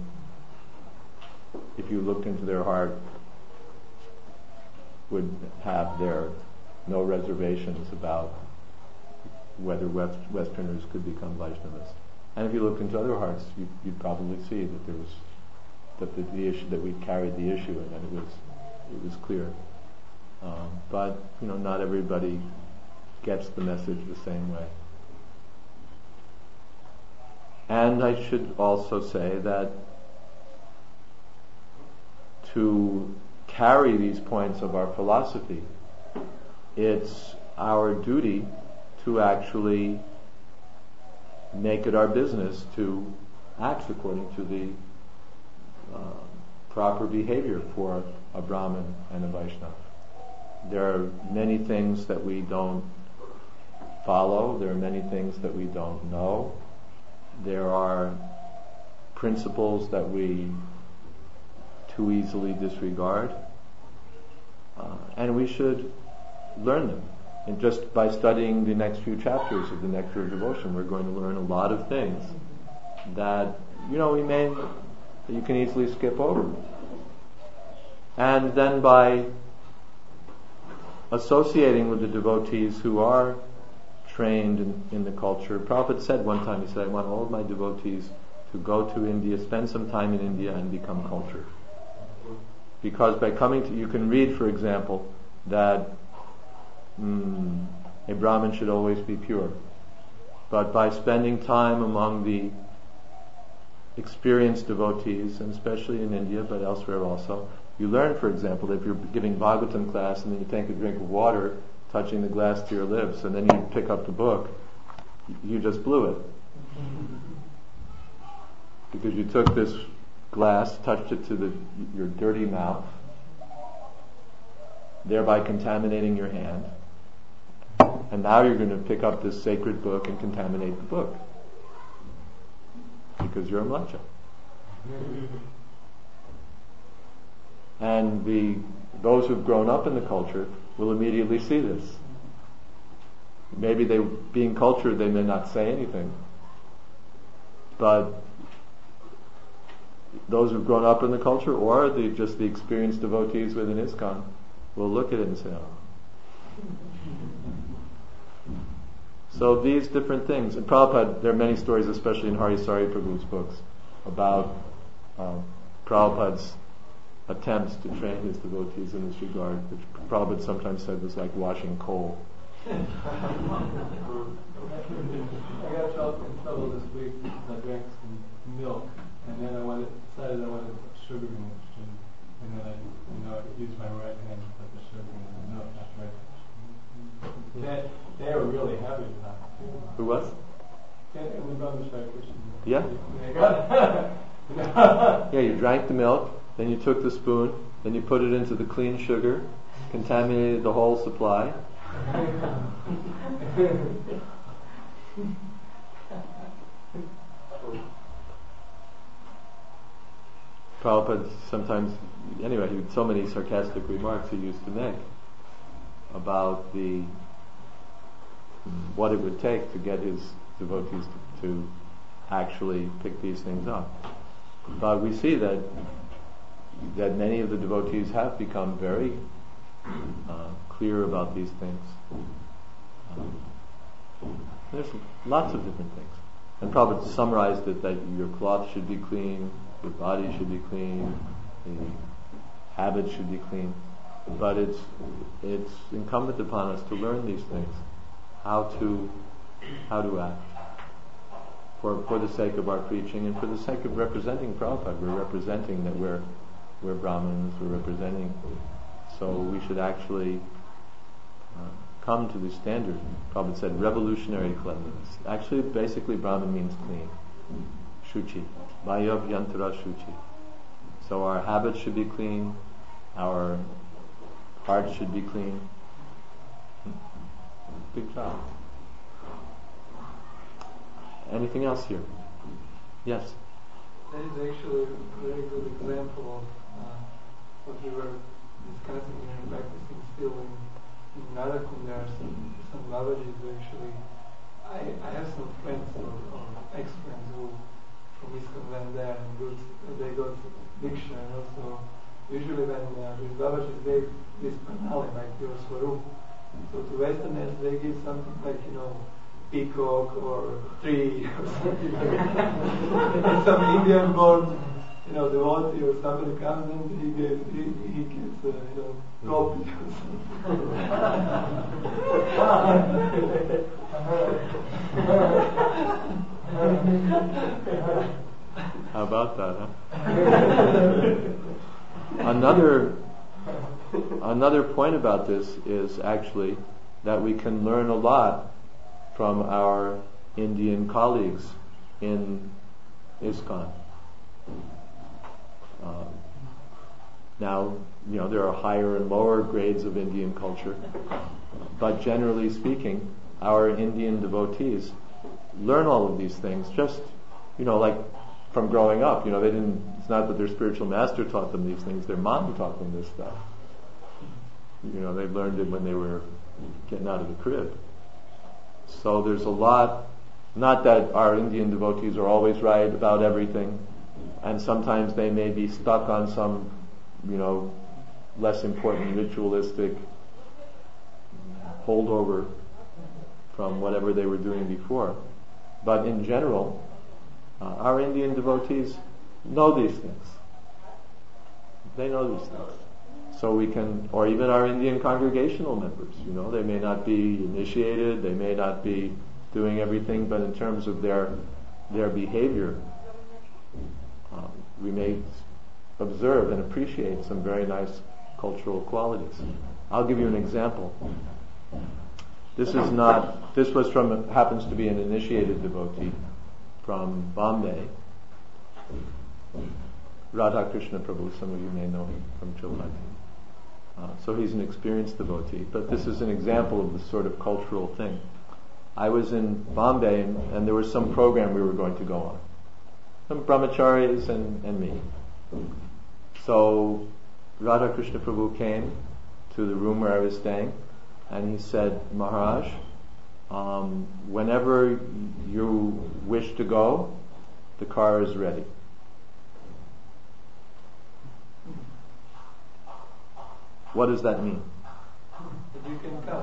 if you looked into their heart, would have their no reservations about whether West, Westerners could become Vaishnavas. And if you looked into other hearts, you, you'd probably see that there was that the, the issue that we carried the issue and that it was it was clear. Um, but you know, not everybody gets the message the same way. And I should also say that to carry these points of our philosophy, it's our duty to actually make it our business to act according to the uh, proper behavior for a Brahmin and a Vaishnava. There are many things that we don't follow. There are many things that we don't know. There are principles that we too easily disregard. Uh, and we should learn them. And just by studying the next few chapters of the Nectar of Devotion, we're going to learn a lot of things that, you know, we may, that you can easily skip over. And then by associating with the devotees who are trained in, in the culture, Prabhupada said one time, he said, I want all of my devotees to go to India, spend some time in India and become cultured. Because by coming to, you can read, for example, that mm, a Brahmin should always be pure. But by spending time among the experienced devotees, and especially in India, but elsewhere also, you learn, for example, if you're giving Bhagavatam class and then you take a drink of water, touching the glass to your lips, and then you pick up the book, you just blew it. Because you took this glass, touched it to the, your dirty mouth, thereby contaminating your hand, and now you're going to pick up this sacred book and contaminate the book. because you're a mlacha. And the those who've grown up in the culture will immediately see this. Maybe they, being cultured, they may not say anything, but those who've grown up in the culture, or the, just the experienced devotees within ISKCON, will look at it and say, oh. So these different things, and Prabhupada, there are many stories, especially in Harisari Prabhu's books, about um, Prabhupada's attempts to train his devotees in this regard, which Prabhupada sometimes said was like washing coal. I got in trouble this week because I drank some milk, and then I wanted, decided I wanted to put sugar in it, and, and then I, you know, I used my right hand to put the sugar in the milk after I. They, they were really heavy. Who was? Yeah, and the brothers started pushing. Yeah. Yeah, you drank the milk, then you took the spoon, then you put it into the clean sugar, contaminated the whole supply. Prabhupada sometimes, anyway, he had so many sarcastic remarks he used to make about the what it would take to get his devotees to, to actually pick these things up. But we see that that many of the devotees have become very uh, clear about these things. Um, there's lots of different things. And Prabhupada summarized it that your cloth should be clean, your body should be clean, the habits should be clean. But it's it's incumbent upon us to learn these things, how to how to act for for the sake of our preaching and for the sake of representing Prabhupada. We're representing that we're we're Brahmins. We're representing, so we should actually uh, come to the standard. Prabhupada said revolutionary cleanliness. Actually, basically, Brahmin means clean. Shuchi, Vayav Yantara Shuchi. So our habits should be clean. Our heart should be clean. Big job. Anything else here? Yes? That is actually a very good example of uh, what we were discussing and practicing still in, in Radhakund. There are some, some Babajis who actually, I, I have some friends or, or ex-friends who from ISKCON went there and good, they got Diksha, and also usually when uh, these Babajis gave this pranali, like your Swarup, so to Westerners they give something like, you know, peacock or tree or something like that. And some Indian born, you know, devotee or somebody comes and he gives, he, he gives, uh, you know, coffee or something. How about that, huh? Another another point about this is actually that we can learn a lot from our Indian colleagues in ISKCON. Um, now, you know, there are higher and lower grades of Indian culture, but generally speaking, our Indian devotees learn all of these things just, you know, like from growing up. You know, they didn't, it's not that their spiritual master taught them these things, their mom taught them this stuff. You know, they learned it when they were getting out of the crib. So there's a lot, not that our Indian devotees are always right about everything, and sometimes they may be stuck on some, you know, less important ritualistic holdover from whatever they were doing before. But in general, uh, our Indian devotees know these things. They know these things. So we can, or even our Indian congregational members, you know, they may not be initiated, they may not be doing everything, but in terms of their their behavior, um, we may observe and appreciate some very nice cultural qualities. I'll give you an example. This is not, this was from, happens to be an initiated devotee from Bombay, Radhakrishna Prabhu, some of you may know him from Chilpati. Uh, so he's an experienced devotee, but this is an example of the sort of cultural thing. I was in Bombay and, and there was some program we were going to go on. some brahmacharis and, and me. So Radha Krishna Prabhu came to the room where I was staying, and he said, Maharaj, um, whenever you wish to go, the car is ready. What does that mean? That you can come.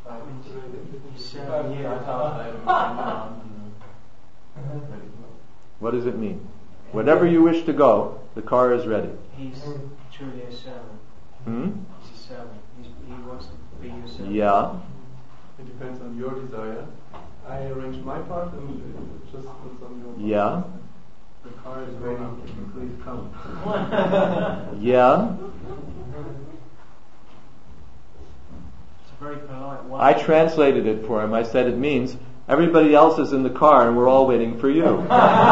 What does it mean? Whenever you wish to go, the car is ready. He's truly a servant. Hmm? He's a servant. He's, he wants to be your servant. Yeah. It depends on your desire. I arrange my part and it just depends on your part. Yeah. The car is ready. Please come. Yeah. It's a very polite way. I translated it for him. I said it means everybody else is in the car and we're all waiting for you.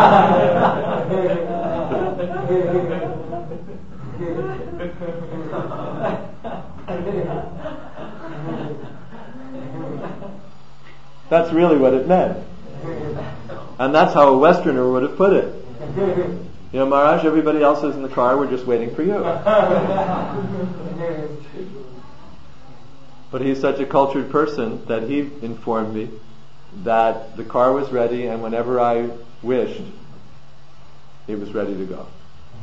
That's really what it meant. And that's how a Westerner would have put it. You know, Maharaj, everybody else is in the car, we're just waiting for you. But he's such a cultured person that he informed me that the car was ready, and whenever I wished, it was ready to go.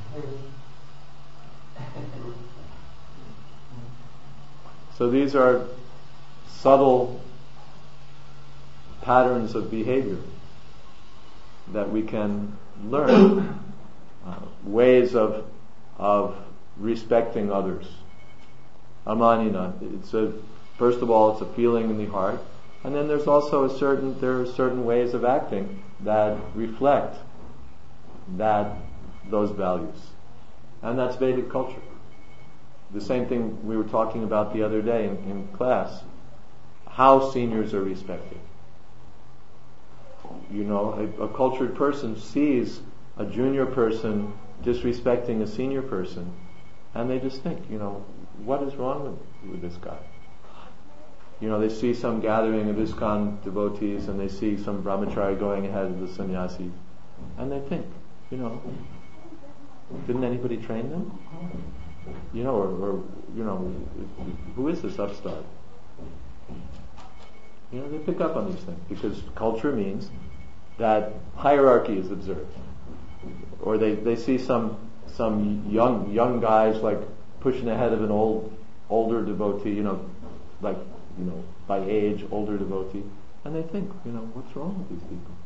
So these are subtle patterns of behavior that we can learn, uh, ways of of respecting others. Amanina. It's a first of all, it's a feeling in the heart, and then there's also a certain there are certain ways of acting that reflect that those values, and that's Vedic culture. The same thing we were talking about the other day in, in class. How seniors are respected. You know, a, a cultured person sees a junior person disrespecting a senior person, and they just think, you know, what is wrong with, with this guy? You know, they see some gathering of ISKCON devotees, and they see some brahmachari going ahead of the sannyasis, and they think, you know, didn't anybody train them? You know, or, or you know, who is this upstart? You know, they pick up on these things because culture means that hierarchy is observed. Or they, they see some some young young guys like pushing ahead of an old older devotee, you know, like you know by age older devotee, and they think, you know, what's wrong with these people?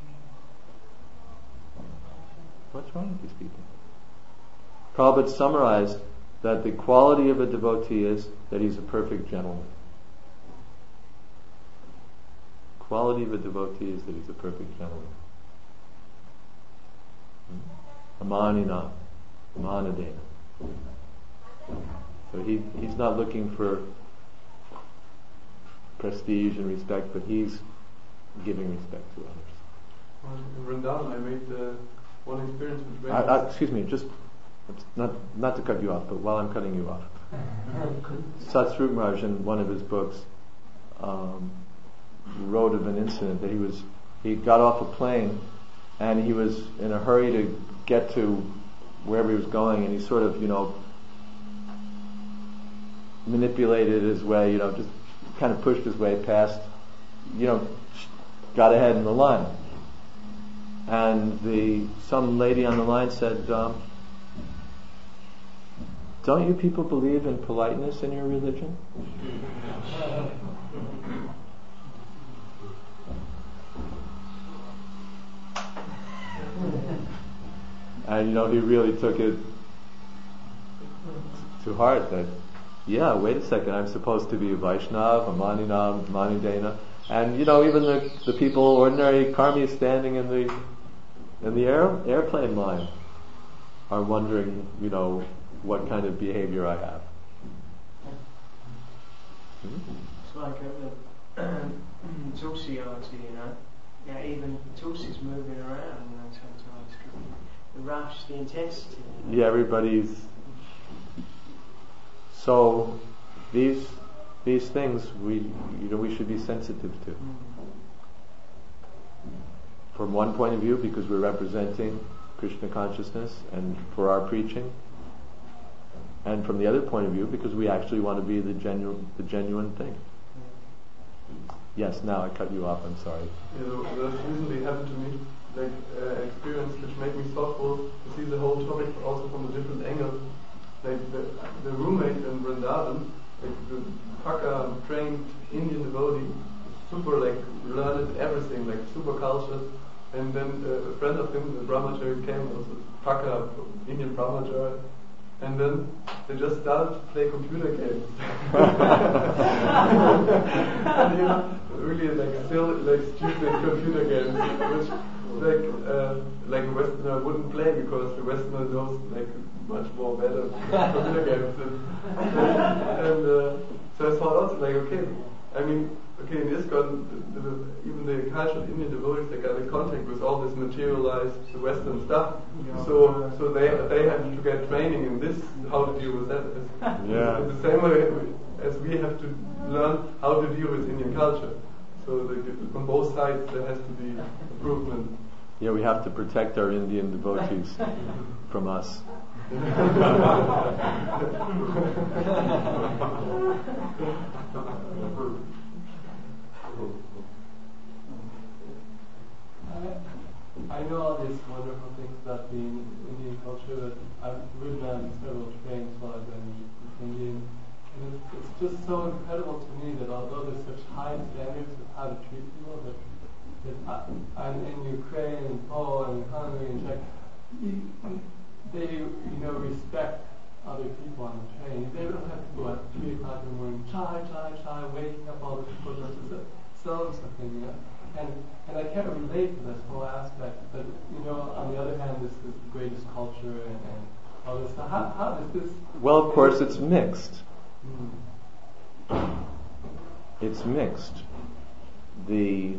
What's wrong with these people? Prabhupada summarized that the quality of a devotee is that he's a perfect gentleman. Quality of a devotee is that he's a perfect gentleman. Amanina, Amanadena. So he he's not looking for prestige and respect, but he's giving respect to others. Well, in Vrindavan, I made uh, one experience with I, I, excuse me, just not not to cut you off, but while I'm cutting you off, Satsrup Maharaj in one of his books um, wrote of an incident that he was he got off a plane and he was in a hurry to get to wherever he was going, and he sort of you know manipulated his way, you know, just kind of pushed his way past, you know, got ahead in the line, and the some lady on the line said, um, don't you people believe in politeness in your religion? And you know, he really took it to heart that, yeah, wait a second, I'm supposed to be a Vaishnava, a Manina, Manidena, and you know, even the the people, ordinary karmis standing in the in the air, airplane line, are wondering, you know, what kind of behavior I have. Hmm? It's like a, a Tulsi auntie, you know. Yeah, even Tulsi's moving around, you know, sometimes. The rush, the intensity. Yeah, everybody's. So these these things we you know we should be sensitive to. Mm. From one point of view, because we're representing Krishna consciousness and for our preaching. And from the other point of view, because we actually want to be the genuine, the genuine thing. Yes, now I cut you off, I'm sorry. You know, that recently happened to me, like uh, experience which made me thoughtful to see the whole topic also from a different angle. Like the, the roommate in Vrindavan, like the Paka trained Indian devotee, super like learned everything, like super cultured. And then uh, a friend of him, the brahmachari, came, also Paka Indian brahmachari. And then they just started to play computer games. And you know, really like still like stupid computer games, which like uh, like a Westerner wouldn't play because the Westerner knows like much more better computer games. And, and uh, so I thought also like okay, I mean okay in ISKCON the, the, even the cultural Indian devotees they got in contact with all this materialized Western stuff. So so they they have to get training in this how to deal with that. Yeah. In the same way as we have to learn how to deal with Indian culture. So the, on both sides there has to be improvement. Yeah, we have to protect our Indian devotees from us. I, I know all these wonderful things about the Indian culture that I've written on several trains while I've been Indian. And it's, it's just so incredible to me that although there's such high standards of how to treat people, that, that I, I'm in Ukraine and Poland and Hungary and Czech, they, you know, respect other people on the train. They don't have to go at three o'clock in the morning, chai, chai, chai, waking up all the people just to sell them something, you know. And and I can't relate to this whole aspect, but you know, on the other hand, this is the greatest culture and, and all this stuff. How, how does this? Well, of course, it's mixed. Mm. It's mixed. The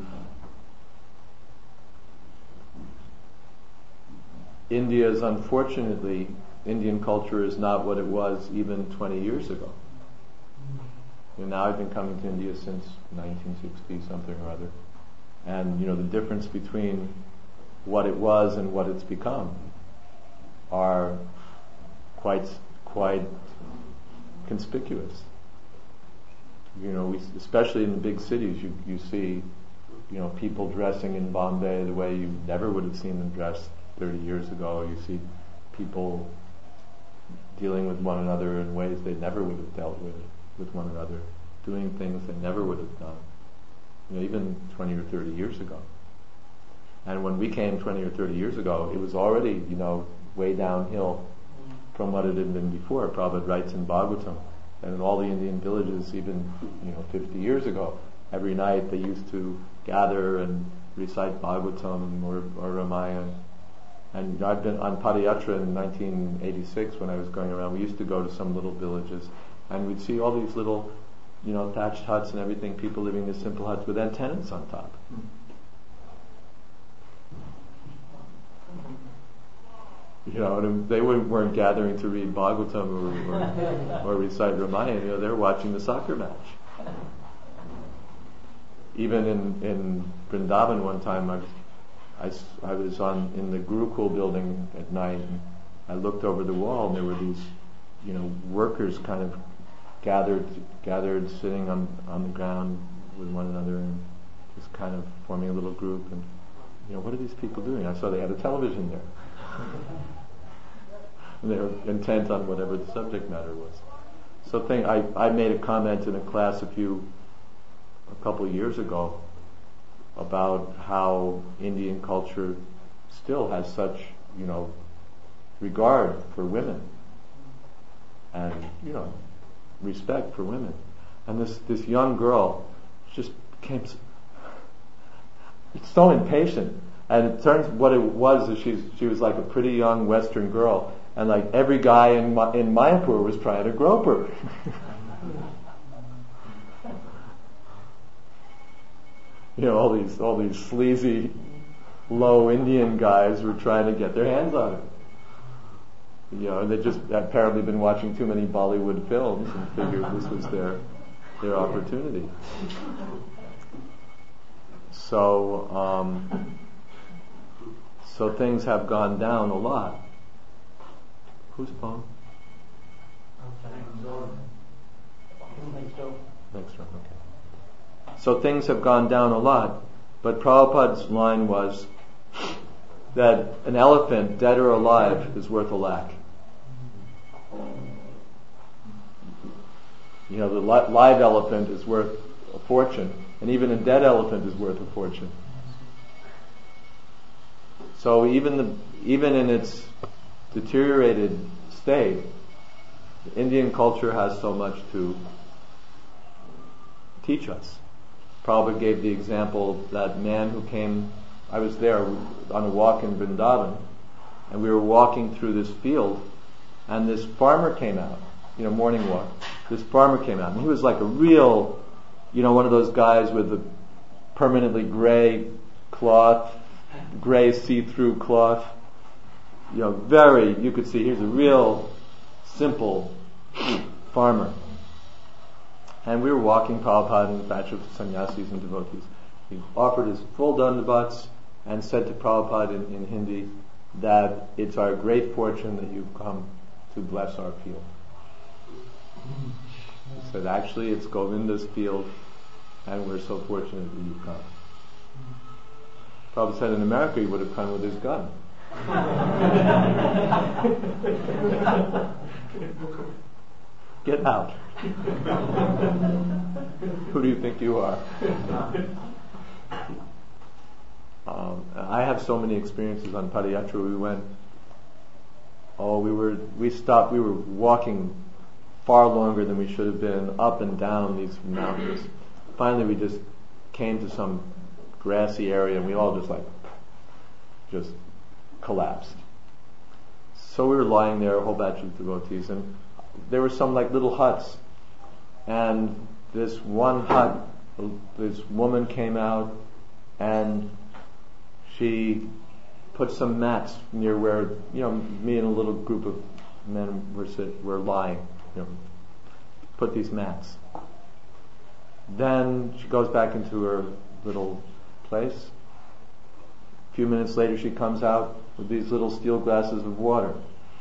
India's unfortunately, Indian culture is not what it was even twenty years ago. You know, now I've been coming to India since nineteen sixty something or other. And, you know, the difference between what it was and what it's become are quite, quite conspicuous. You know, we, especially in the big cities, you, you see, you know, people dressing in Bombay the way you never would have seen them dressed thirty years ago. You see people dealing with one another in ways they never would have dealt with, with one another, doing things they never would have done. You know, even twenty or thirty years ago. And when we came twenty or thirty years ago, it was already, you know, way downhill from what it had been before. Prabhupada writes in Bhagavatam, and in all the Indian villages, even, you know, fifty years ago, every night they used to gather and recite Bhagavatam or, or Ramayana. And I've been on Padayatra in nineteen eighty-six when I was going around. We used to go to some little villages, and we'd see all these little, you know, thatched huts and everything, people living in simple huts with antennas on top. You know, and they weren't gathering to read Bhagavatam or, or, or recite Ramayana, you know, they were watching the soccer match. Even in, in Vrindavan one time, I was, I, I was on in the Gurukul building at night, and I looked over the wall, and there were these, you know, workers kind of gathered, gathered, sitting on on the ground with one another, and just kind of forming a little group. And you know, what are these people doing? I saw they had a television there, and they were intent on whatever the subject matter was. So, think I I made a comment in a class a few a couple of years ago about how Indian culture still has such, you know, regard for women, and you know, respect for women. And this this young girl just became so, so impatient. And it turns what it was is she's she was like a pretty young Western girl, and like every guy in Ma- in Mayapur was trying to grope her. You know, all these all these sleazy, low Indian guys were trying to get their hands on her. You know, and they'd just apparently been watching too many Bollywood films and figured this was their their opportunity. So, um, So things have gone down a lot. Whose phone? Next one, okay. So things have gone down a lot, but Prabhupada's line was that an elephant, dead or alive, is worth a lakh. You know, the li- live elephant is worth a fortune, and even a dead elephant is worth a fortune. So even the even in its deteriorated state, the Indian culture has so much to teach us. Prabhupada gave the example of that man who came, I was there on a walk in Vrindavan, and we were walking through this field, and this farmer came out, you know, morning walk. This farmer came out, and he was like a real, you know, one of those guys with the permanently gray cloth, gray see-through cloth, you know, very, you could see, here's a real simple farmer. And we were walking, Prabhupada and a batch of sannyasis and devotees. He offered his full dandavats and said to Prabhupada in, in Hindi that it's our great fortune that you've come to bless our field. He said, actually, it's Govinda's field, and we're so fortunate that you've come. Prabhupada said in America he would have come with his gun. Get out. Who do you think you are? um, I have so many experiences on Padayatra. We went, oh, we were, we stopped, we were walking far longer than we should have been, up and down these mountains. Finally we just came to some grassy area, and we all just like, just collapsed. So we were lying there, a whole batch of devotees, and there were some like little huts, and this one hut, this woman came out, and she put some mats near where, you know, me and a little group of men were sit, were lying, you know, put these mats. Then she goes back into her little place. A few minutes later she comes out with these little steel glasses of water.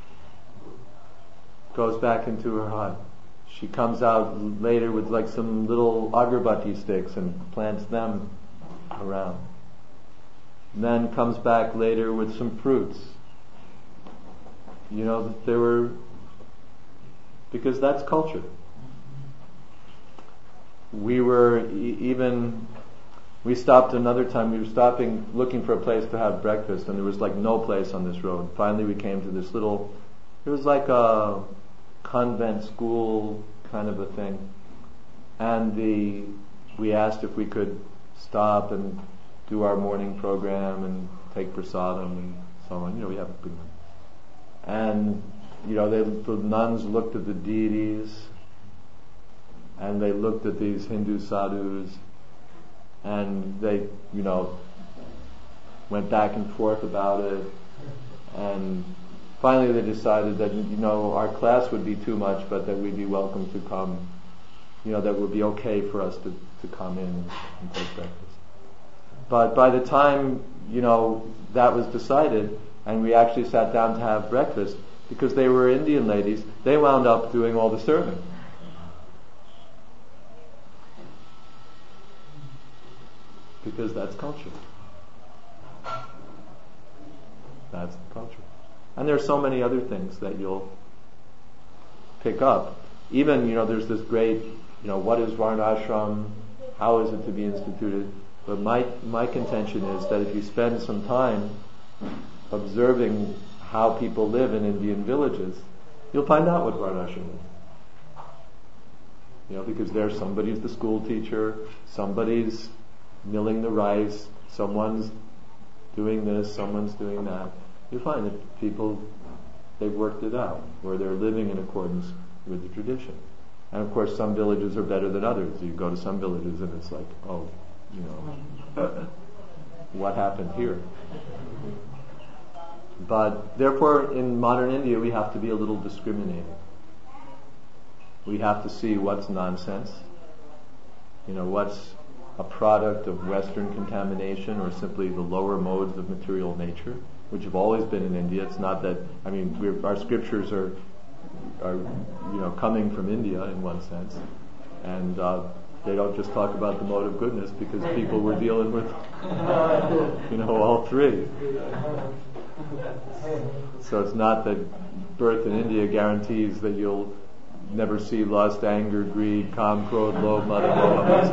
Goes back into her hut. She comes out later with like some little agarbatti sticks and plants them around. And then comes back later with some fruits. You know, that there were, because that's culture. We were e- even, we stopped another time, we were stopping, looking for a place to have breakfast, and there was like no place on this road. Finally we came to this little, it was like a convent school kind of a thing. And the, we asked if we could stop and do our morning program and take prasadam and so on. You know, we have a good one. And, you know, they, the nuns looked at the deities, and they looked at these Hindu sadhus, and they, you know, went back and forth about it, and finally they decided that, you know, our class would be too much, but that we'd be welcome to come, you know, that would be okay for us to, to come in and take breakfast. But by the time, you know, that was decided, and we actually sat down to have breakfast, because they were Indian ladies, they wound up doing all the serving. Because that's culture. That's the culture. And there are so many other things that you'll pick up. Even, you know, there's this great, you know, what is Varnashram? How is it to be instituted? But my my contention is that if you spend some time observing how people live in Indian villages, you'll find out what Varnashram is. You know, because there's somebody's the school teacher, somebody's milling the rice, someone's doing this, someone's doing that. You find that people, they've worked it out, or they're living in accordance with the tradition. And of course some villages are better than others. You go to some villages and it's like, oh, you know, what happened here? But therefore in modern India we have to be a little discriminating. We have to see what's nonsense, you know, what's a product of Western contamination or simply the lower modes of material nature, which have always been in India. It's not that, I mean, we're, our scriptures are, are, you know, coming from India in one sense, and uh, they don't just talk about the mode of goodness because people were dealing with, you know, all three. So it's not that birth in India guarantees that you'll never see lust, anger, greed, kam, krodh, lobh, mada, moha.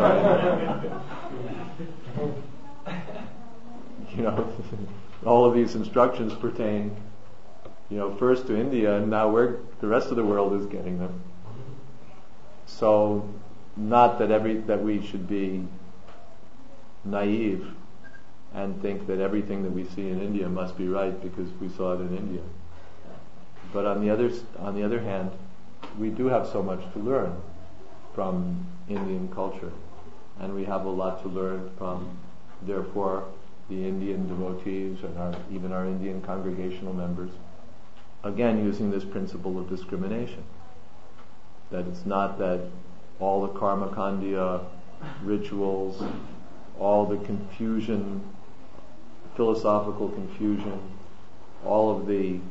Sorry. You know, all of these instructions pertain, you know, first to India, and now we're, the rest of the world is getting them. So, not that every that we should be naive and think that everything that we see in India must be right because we saw it in India. But on the other on the other hand, we do have so much to learn from Indian culture, and we have a lot to learn from, therefore, the Indian devotees and our, even our Indian congregational members. Again, using this principle of discrimination, that it's not that all the karma kandya rituals, all the confusion, philosophical confusion, all of the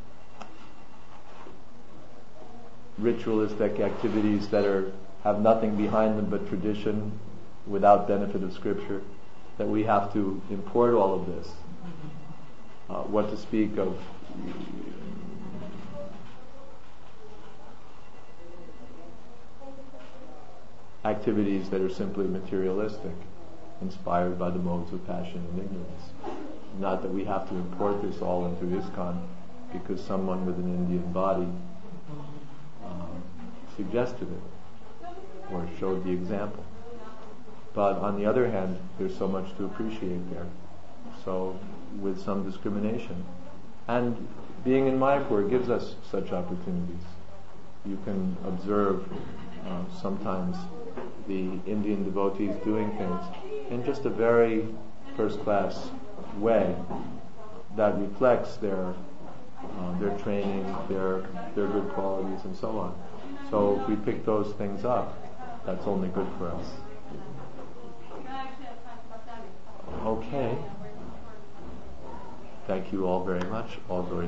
ritualistic activities that are have nothing behind them but tradition without benefit of scripture, that we have to import all of this. Uh, what to speak of activities that are simply materialistic, inspired by the modes of passion and ignorance. Not that we have to import this all into ISKCON because someone with an Indian body uh, suggested it or showed the example. But on the other hand, there's so much to appreciate there. So, with some discrimination. And being in Mayapur gives us such opportunities. You can observe uh, sometimes the Indian devotees doing things in just a very first-class way that reflects their uh, their training, their their good qualities, and so on. So if we pick those things up, that's only good for us. Okay. Thank you all very much. All glory